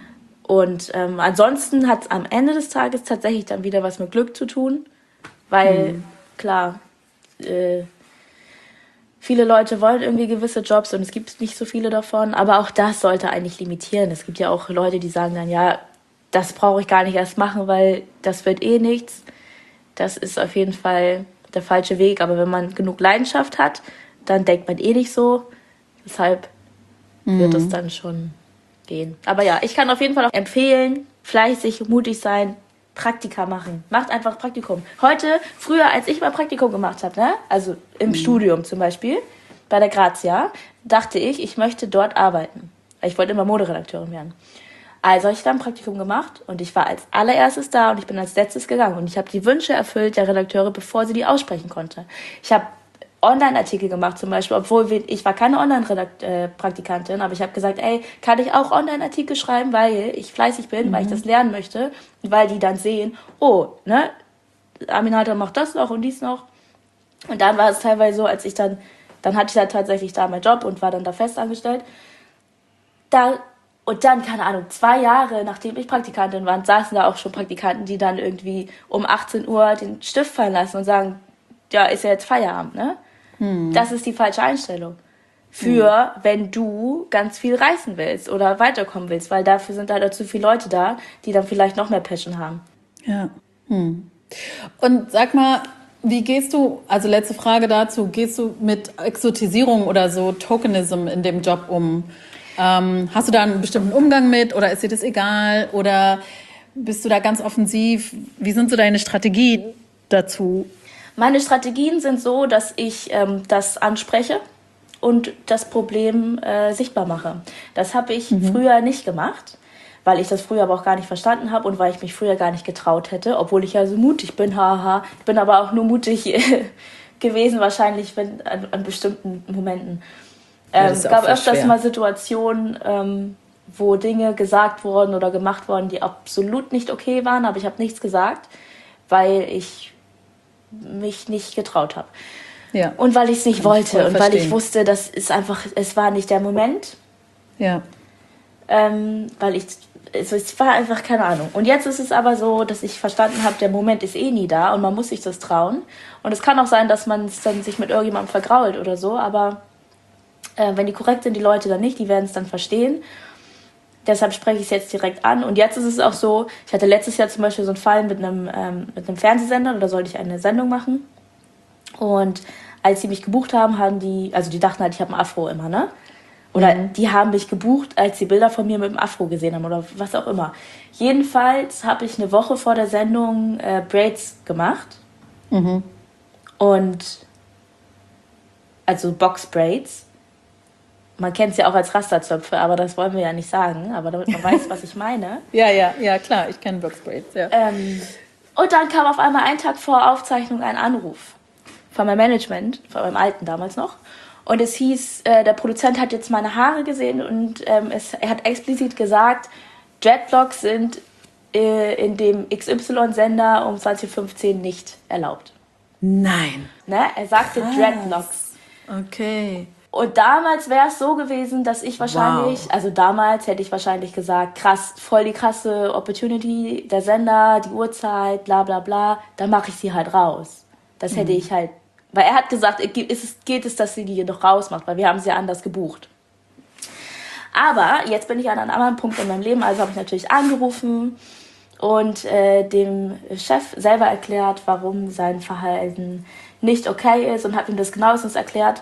[SPEAKER 3] Und ähm, ansonsten hat es am Ende des Tages tatsächlich dann wieder was mit Glück zu tun, weil mhm. klar, Äh, viele Leute wollen irgendwie gewisse Jobs und es gibt nicht so viele davon, aber auch das sollte eigentlich limitieren. Es gibt ja auch Leute, die sagen dann, ja, das brauche ich gar nicht erst machen, weil das wird eh nichts. Das ist auf jeden Fall der falsche Weg, aber wenn man genug Leidenschaft hat, dann denkt man eh nicht so. Deshalb mhm. wird es dann schon gehen. Aber ja, ich kann auf jeden Fall auch empfehlen, fleißig, mutig sein, Praktika machen. Macht einfach Praktikum. Heute, früher, als ich mal Praktikum gemacht habe, ne? also im mhm. Studium zum Beispiel, bei der Grazia, dachte ich, ich möchte dort arbeiten. Ich wollte immer Moderedakteurin werden. Also habe ich da ein Praktikum gemacht und ich war als allererstes da und ich bin als letztes gegangen. Und ich habe die Wünsche erfüllt der Redakteure, bevor sie die aussprechen konnte. Ich habe Online-Artikel gemacht zum Beispiel, obwohl wir, ich war keine Online-Praktikantin, aber ich habe gesagt, ey, kann ich auch Online-Artikel schreiben, weil ich fleißig bin, mhm. weil ich das lernen möchte, weil die dann sehen, oh, ne, Aminata macht das noch und dies noch. Und dann war es teilweise so, als ich dann, dann hatte ich da tatsächlich da meinen Job und war dann da festangestellt. Da, und dann, keine Ahnung, zwei Jahre, nachdem ich Praktikantin war, saßen da auch schon Praktikanten, die dann irgendwie um achtzehn Uhr den Stift fallen lassen und sagen, ja, ist ja jetzt Feierabend, ne? Hm. Das ist die falsche Einstellung. Für, hm. wenn du ganz viel reißen willst oder weiterkommen willst, weil dafür sind leider zu viele Leute da, die dann vielleicht noch mehr Passion haben.
[SPEAKER 4] Ja. Hm. Und sag mal, wie gehst du, also letzte Frage dazu, gehst du mit Exotisierung oder so Tokenism in dem Job um? Ähm, hast du da einen bestimmten Umgang mit oder ist dir das egal oder bist du da ganz offensiv? Wie sind so deine Strategien dazu?
[SPEAKER 3] Meine Strategien sind so, dass ich ähm, das anspreche und das Problem äh, sichtbar mache. Das habe ich mhm. früher nicht gemacht, weil ich das früher aber auch gar nicht verstanden habe und weil ich mich früher gar nicht getraut hätte, obwohl ich ja so mutig bin, haha. Ich bin aber auch nur mutig gewesen wahrscheinlich wenn, an, an bestimmten Momenten. Ähm, es gab öfters schwer. mal Situationen, ähm, wo Dinge gesagt wurden oder gemacht wurden, die absolut nicht okay waren, aber ich habe nichts gesagt, weil ich mich nicht getraut habe. Ja. Und weil ich es nicht wollte und weil ich wusste, das ist einfach, es war nicht der Moment.
[SPEAKER 4] Ja.
[SPEAKER 3] Ähm, weil ich, also es war einfach keine Ahnung. Und jetzt ist es aber so, dass ich verstanden habe, der Moment ist eh nie da und man muss sich das trauen. Und es kann auch sein, dass man es dann sich mit irgendjemandem vergrault oder so, aber äh, wenn die korrekt sind, die Leute dann nicht, die werden es dann verstehen. Deshalb spreche ich es jetzt direkt an. Und jetzt ist es auch so, ich hatte letztes Jahr zum Beispiel so einen Fall mit einem, ähm, mit einem Fernsehsender, da sollte ich eine Sendung machen. Und als sie mich gebucht haben, haben die, also die dachten halt, ich habe einen Afro immer, ne? Oder mhm. die haben mich gebucht, als sie Bilder von mir mit dem Afro gesehen haben oder was auch immer. Jedenfalls habe ich eine Woche vor der Sendung äh, Braids gemacht. Mhm. Und, also Box-Braids. Man kennt es ja auch als Rasterzöpfe, aber das wollen wir ja nicht sagen. Aber damit man weiß, was ich meine.
[SPEAKER 4] Ja, ja, ja, klar, ich kenne Box-Braids, ja.
[SPEAKER 3] Ähm, und dann kam auf einmal einen Tag vor Aufzeichnung ein Anruf von meinem Management, von meinem Alten damals noch. Und es hieß, äh, der Produzent hat jetzt meine Haare gesehen und ähm, es, er hat explizit gesagt, Dreadlocks sind äh, in dem X Y-Sender um zwanzig Uhr fünfzehn nicht erlaubt.
[SPEAKER 4] Nein.
[SPEAKER 3] Ne? Er sagte Krass. Dreadlocks.
[SPEAKER 4] Okay.
[SPEAKER 3] Und damals wäre es so gewesen, dass ich wahrscheinlich, wow. also damals hätte ich wahrscheinlich gesagt, krass, voll die krasse Opportunity, der Sender, die Uhrzeit, bla bla bla, dann mache ich sie halt raus. Das mhm. hätte ich halt, weil er hat gesagt, ist es, geht es, dass sie die noch rausmacht, weil wir haben sie ja anders gebucht. Aber jetzt bin ich an einem anderen Punkt in meinem Leben, also habe ich natürlich angerufen und äh, dem Chef selber erklärt, warum sein Verhalten nicht okay ist und habe ihm das genauestens erklärt.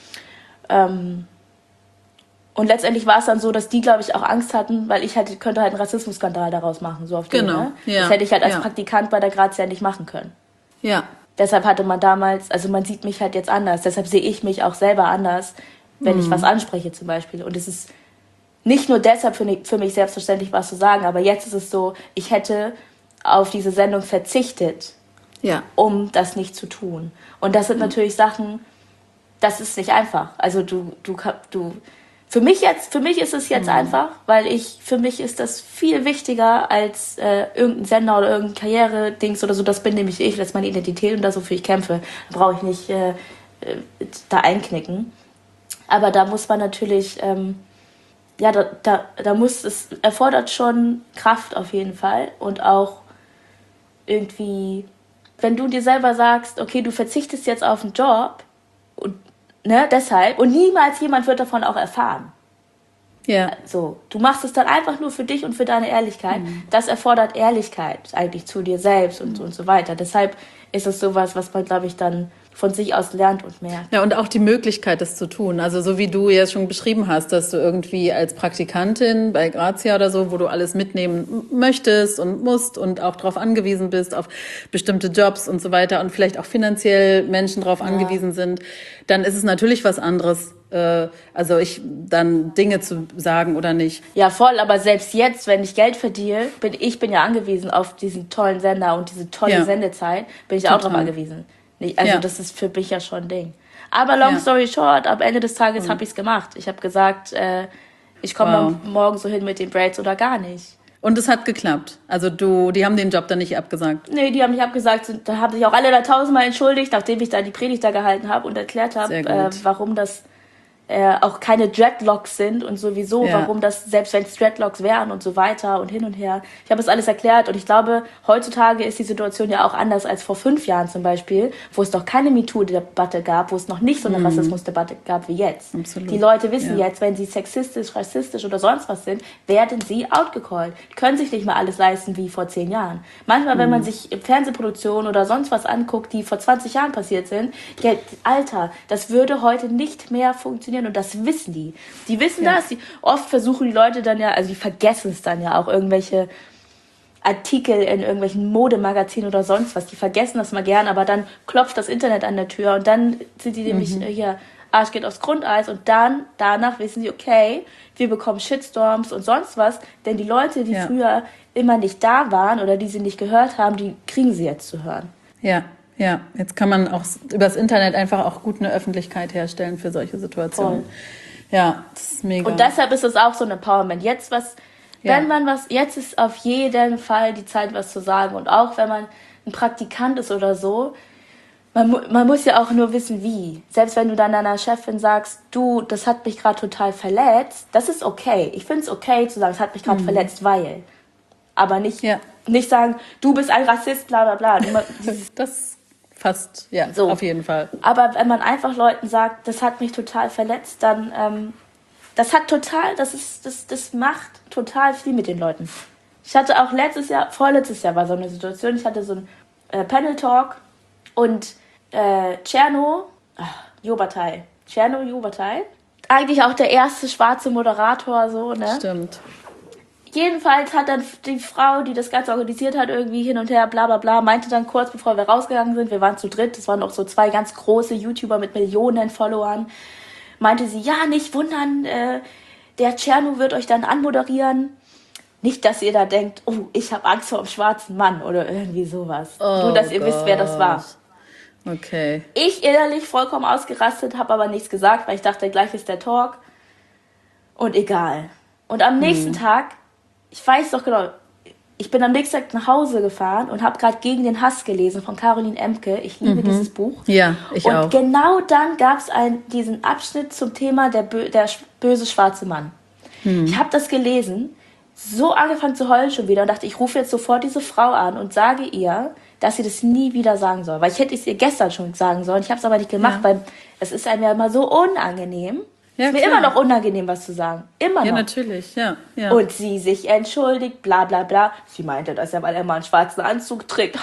[SPEAKER 3] Ähm, und letztendlich war es dann so, dass die, glaube ich, auch Angst hatten, weil ich halt, könnte halt einen Rassismusskandal daraus machen, so auf den,
[SPEAKER 4] genau.
[SPEAKER 3] ne?
[SPEAKER 4] Ja.
[SPEAKER 3] Das hätte ich halt als
[SPEAKER 4] ja.
[SPEAKER 3] Praktikant bei der Grazia nicht machen können.
[SPEAKER 4] Ja.
[SPEAKER 3] Deshalb hatte man damals, also man sieht mich halt jetzt anders, deshalb sehe ich mich auch selber anders, wenn mhm. ich was anspreche zum Beispiel. Und es ist nicht nur deshalb für, für mich selbstverständlich was zu sagen, aber jetzt ist es so, ich hätte auf diese Sendung verzichtet,
[SPEAKER 4] ja.
[SPEAKER 3] um das nicht zu tun. Und das sind mhm. natürlich Sachen, das ist nicht einfach. Also du, du, du, für mich jetzt, für mich ist es jetzt mhm. einfach, weil ich, für mich ist das viel wichtiger als äh, irgendein Sender oder irgendein Karriere-Dings oder so. Das bin nämlich ich, das ist meine Identität und das, wofür ich kämpfe. Da brauche ich nicht äh, da einknicken. Aber da muss man natürlich, ähm, ja, da, da, da muss es erfordert schon Kraft auf jeden Fall und auch irgendwie, wenn du dir selber sagst, okay, du verzichtest jetzt auf einen Job und ne, deshalb. Und niemals jemand wird davon auch erfahren.
[SPEAKER 4] Ja.
[SPEAKER 3] So, du machst es dann einfach nur für dich und für deine Ehrlichkeit. Mhm. Das erfordert Ehrlichkeit eigentlich zu dir selbst und, mhm. und so weiter. Deshalb ist es sowas, was man, glaube ich, dann von sich aus lernt und merkt.
[SPEAKER 4] Ja, und auch die Möglichkeit, das zu tun. Also so wie du jetzt schon beschrieben hast, dass du irgendwie als Praktikantin bei Grazia oder so, wo du alles mitnehmen möchtest und musst und auch darauf angewiesen bist, auf bestimmte Jobs und so weiter und vielleicht auch finanziell Menschen darauf ja. angewiesen sind, dann ist es natürlich was anderes, äh, also ich dann Dinge zu sagen oder nicht.
[SPEAKER 3] Ja, voll, aber selbst jetzt, wenn ich Geld verdiene, bin ich bin ja angewiesen auf diesen tollen Sender und diese tolle ja. Sendezeit, bin ich Total. auch darauf angewiesen. Nicht, also
[SPEAKER 4] Ja.
[SPEAKER 3] das ist für mich ja schon ein Ding. Aber long
[SPEAKER 4] Ja.
[SPEAKER 3] story short, am Ende des Tages
[SPEAKER 4] Mhm.
[SPEAKER 3] habe ich es gemacht. Ich habe gesagt, äh, ich komme
[SPEAKER 4] Wow.
[SPEAKER 3] dann morgen so hin mit den Braids oder gar nicht.
[SPEAKER 4] Und es hat geklappt. Also du, die haben den Job dann nicht abgesagt.
[SPEAKER 3] Nee, die haben mich abgesagt. Da haben sich auch alle da tausendmal entschuldigt, nachdem ich da die Predigt da gehalten habe und erklärt habe,
[SPEAKER 4] Sehr
[SPEAKER 3] äh,
[SPEAKER 4] gut.
[SPEAKER 3] warum das äh, auch keine Dreadlocks sind und sowieso,
[SPEAKER 4] Ja.
[SPEAKER 3] warum das, selbst wenn es Dreadlocks wären und so weiter und hin und her. Ich habe das alles erklärt und ich glaube, heutzutage ist die Situation ja auch anders als vor fünf Jahren zum Beispiel, wo es doch keine MeToo-Debatte gab, wo es noch nicht so eine Rassismusdebatte gab wie jetzt.
[SPEAKER 4] Absolut.
[SPEAKER 3] Die Leute wissen
[SPEAKER 4] Ja.
[SPEAKER 3] jetzt, wenn sie sexistisch, rassistisch oder sonst was sind, werden sie outgecallt. Die können sich nicht mehr alles leisten wie vor zehn Jahren. Manchmal, wenn man sich Fernsehproduktionen oder sonst was anguckt, die vor zwanzig Jahren passiert sind, ja, Alter, das würde heute nicht mehr funktionieren und das wissen die. Die wissen
[SPEAKER 4] Ja.
[SPEAKER 3] das. Die, oft versuchen die Leute dann ja, also die vergessen es dann ja auch, irgendwelche Artikel in irgendwelchen Modemagazinen oder sonst was. Die vergessen das mal gern, aber dann klopft das Internet an der Tür und dann sind die nämlich
[SPEAKER 4] Mhm.
[SPEAKER 3] äh, hier, Arsch geht aufs Grundeis und dann, danach wissen sie, okay, wir bekommen Shitstorms und sonst was, denn die Leute, die
[SPEAKER 4] Ja.
[SPEAKER 3] früher immer nicht da waren oder die sie nicht gehört haben, die kriegen sie jetzt zu hören.
[SPEAKER 4] Ja, ja. Jetzt kann man auch s- übers Internet einfach auch gut eine Öffentlichkeit herstellen für solche Situationen.
[SPEAKER 3] Voll.
[SPEAKER 4] Ja, das ist mega.
[SPEAKER 3] Und deshalb ist es auch so ein Empowerment. Jetzt was,
[SPEAKER 4] Ja.
[SPEAKER 3] wenn man was, jetzt ist auf jeden Fall die Zeit, was zu sagen. Und auch wenn man ein Praktikant ist oder so, man, mu- man muss ja auch nur wissen, wie. Selbst wenn du dann deiner Chefin sagst, du, das hat mich gerade total verletzt, das ist okay. Ich finde es okay zu sagen, es hat mich gerade verletzt, weil. Aber nicht,
[SPEAKER 4] Ja.
[SPEAKER 3] nicht sagen, du bist ein Rassist, bla bla bla. Du ma- dieses-
[SPEAKER 4] Das fast, ja,
[SPEAKER 3] So.
[SPEAKER 4] auf jeden Fall.
[SPEAKER 3] Aber wenn man einfach Leuten sagt, das hat mich total verletzt, dann, ähm, das hat total, das ist, das, das macht total viel mit den Leuten. Ich hatte auch letztes Jahr, vorletztes Jahr war so eine Situation, ich hatte so ein äh, Panel-Talk und äh, Tscherno, ach, Jobatai, Tscherno Jobatai, eigentlich auch der erste schwarze Moderator, so, ne?
[SPEAKER 4] Stimmt.
[SPEAKER 3] Jedenfalls hat dann die Frau, die das Ganze organisiert hat, irgendwie hin und her, bla bla bla, meinte dann kurz, bevor wir rausgegangen sind, wir waren zu dritt, das waren auch so zwei ganz große YouTuber mit Millionen Followern, meinte sie, ja, nicht wundern, äh, der Tscherno wird euch dann anmoderieren. Nicht, dass ihr da denkt, oh, ich habe Angst vor einem schwarzen Mann oder irgendwie sowas.
[SPEAKER 4] Oh
[SPEAKER 3] Nur, dass ihr wisst, wer das war.
[SPEAKER 4] Okay.
[SPEAKER 3] Ich innerlich vollkommen ausgerastet, habe aber nichts gesagt, weil ich dachte, gleich ist der Talk. Und egal. Und am nächsten Tag, ich weiß doch genau, ich bin am nächsten Tag nach Hause gefahren und habe gerade Gegen den Hass gelesen von Caroline Emke. Ich liebe dieses Buch.
[SPEAKER 4] Ja, ich
[SPEAKER 3] und
[SPEAKER 4] auch.
[SPEAKER 3] genau dann gab es diesen Abschnitt zum Thema der, bö der sch- böse schwarze Mann. Ich habe das gelesen, so angefangen zu heulen schon wieder und dachte, ich rufe jetzt sofort diese Frau an und sage ihr, dass sie das nie wieder sagen soll. Weil ich hätte es ihr gestern schon sagen sollen. Ich habe es aber nicht gemacht,
[SPEAKER 4] Ja.
[SPEAKER 3] weil es ist einem ja immer so unangenehm.
[SPEAKER 4] Ja,
[SPEAKER 3] es ist mir
[SPEAKER 4] klar.
[SPEAKER 3] immer noch unangenehm, was zu sagen. Immer
[SPEAKER 4] Ja,
[SPEAKER 3] noch.
[SPEAKER 4] natürlich, ja. ja.
[SPEAKER 3] Und sie sich entschuldigt, bla bla bla. Sie meinte das ja, weil er mal einen schwarzen Anzug trägt.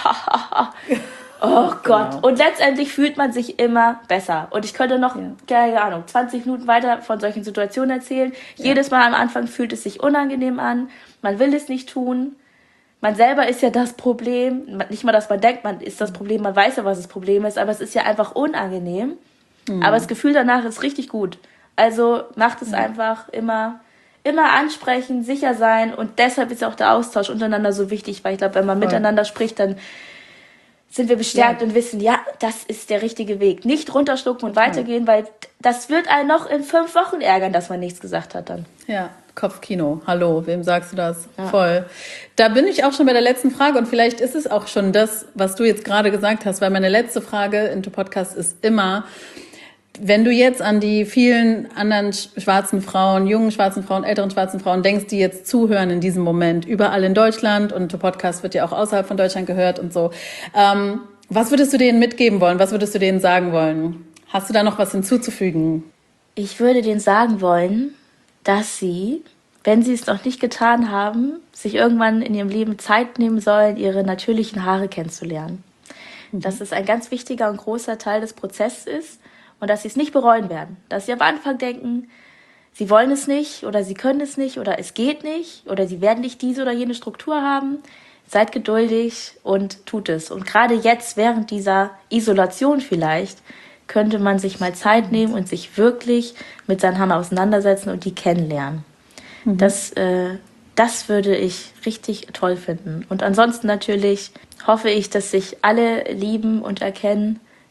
[SPEAKER 3] Oh Gott. Und letztendlich fühlt man sich immer besser. Und ich könnte noch,
[SPEAKER 4] Ja.
[SPEAKER 3] keine Ahnung, zwanzig Minuten weiter von solchen Situationen erzählen. Jedes Mal am Anfang fühlt es sich unangenehm an. Man will es nicht tun. Man selber ist ja das Problem. Nicht mal, dass man denkt, man ist das Problem. Man weiß ja, was das Problem ist. Aber es ist ja einfach unangenehm. Aber das Gefühl danach ist richtig gut. Also macht es einfach immer, immer ansprechen, sicher sein. Und deshalb ist auch der Austausch untereinander so wichtig. Weil ich glaube, wenn man
[SPEAKER 4] Voll.
[SPEAKER 3] miteinander spricht, dann sind wir bestärkt
[SPEAKER 4] Ja.
[SPEAKER 3] und wissen, ja, das ist der richtige Weg. Nicht runterschlucken und weitergehen, weil das wird einen noch in fünf Wochen ärgern, dass man nichts gesagt hat dann.
[SPEAKER 4] Ja, Kopfkino. Hallo, wem sagst du das? Voll. Da bin ich auch schon bei der letzten Frage und vielleicht ist es auch schon das, was du jetzt gerade gesagt hast, weil meine letzte Frage in dem Podcast ist immer, wenn du jetzt an die vielen anderen sch- schwarzen Frauen, jungen schwarzen Frauen, älteren schwarzen Frauen denkst, die jetzt zuhören in diesem Moment, überall in Deutschland und der Podcast wird ja auch außerhalb von Deutschland gehört und so. Ähm, was würdest du denen mitgeben wollen? Was würdest du denen sagen wollen? Hast du da noch was hinzuzufügen?
[SPEAKER 3] Ich würde denen sagen wollen, dass sie, wenn sie es noch nicht getan haben, sich irgendwann in ihrem Leben Zeit nehmen sollen, ihre natürlichen Haare kennenzulernen. Dass es ein ganz wichtiger und großer Teil des Prozesses ist und dass sie es nicht bereuen werden. Dass sie am Anfang denken, sie wollen es nicht oder sie können es nicht oder es geht nicht oder sie werden nicht diese oder jene Struktur haben. Seid geduldig und tut es. Und gerade jetzt, während dieser Isolation vielleicht, könnte man sich mal Zeit nehmen und sich wirklich mit seinen Haaren auseinandersetzen und die kennenlernen. Das, äh, das würde ich richtig toll finden. Und ansonsten natürlich hoffe ich, dass sich alle lieben und erkennen,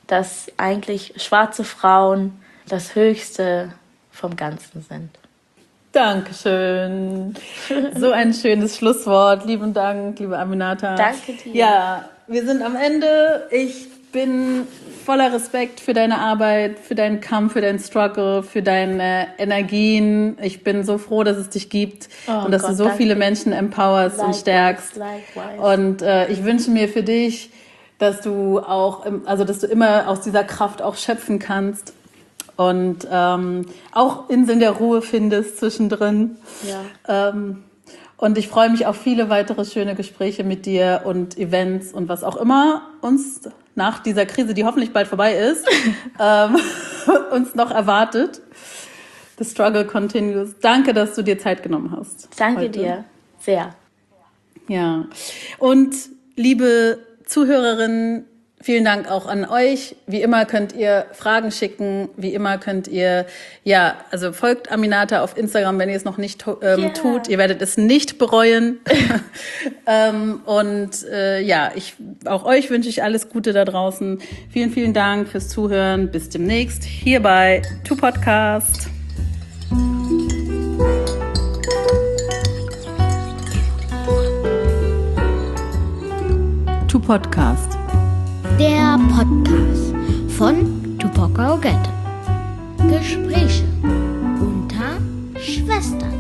[SPEAKER 3] dass eigentlich schwarze Frauen das Höchste vom Ganzen sind.
[SPEAKER 4] Dankeschön. So ein schönes Schlusswort. Lieben Dank, liebe Aminata.
[SPEAKER 3] Danke dir.
[SPEAKER 4] Ja, wir sind am Ende. Ich bin voller Respekt für deine Arbeit, für deinen Kampf, für deinen Struggle, für deine Energien. Ich bin so froh, dass es dich gibt oh und dass Gott, du so viele dir. Menschen empowerst likewise, und stärkst. Likewise. Und äh, ich wünsche mir für dich, dass du auch, im, also dass du immer aus dieser Kraft auch schöpfen kannst und ähm, auch Inseln der Ruhe findest zwischendrin. Ja. Ähm, und ich freue mich auf viele weitere schöne Gespräche mit dir und Events und was auch immer uns nach dieser Krise, die hoffentlich bald vorbei ist, ähm, uns noch erwartet. The struggle continues. Danke, dass du dir Zeit genommen hast.
[SPEAKER 3] Danke
[SPEAKER 4] heute.
[SPEAKER 3] dir. Sehr.
[SPEAKER 4] Ja. Und liebe Zuhörerinnen, vielen Dank auch an euch. Wie immer könnt ihr Fragen schicken. Wie immer könnt ihr, ja, also folgt Aminata auf Instagram, wenn ihr es noch nicht ähm, yeah. tut. Ihr werdet es nicht bereuen. ähm, und äh, ja, ich, auch euch wünsche ich alles Gute da draußen. Vielen, vielen Dank fürs Zuhören. Bis demnächst hier bei To Podcast. To Podcast.
[SPEAKER 2] Der Podcast von Tupoka Ogette. Gespräche unter Schwestern.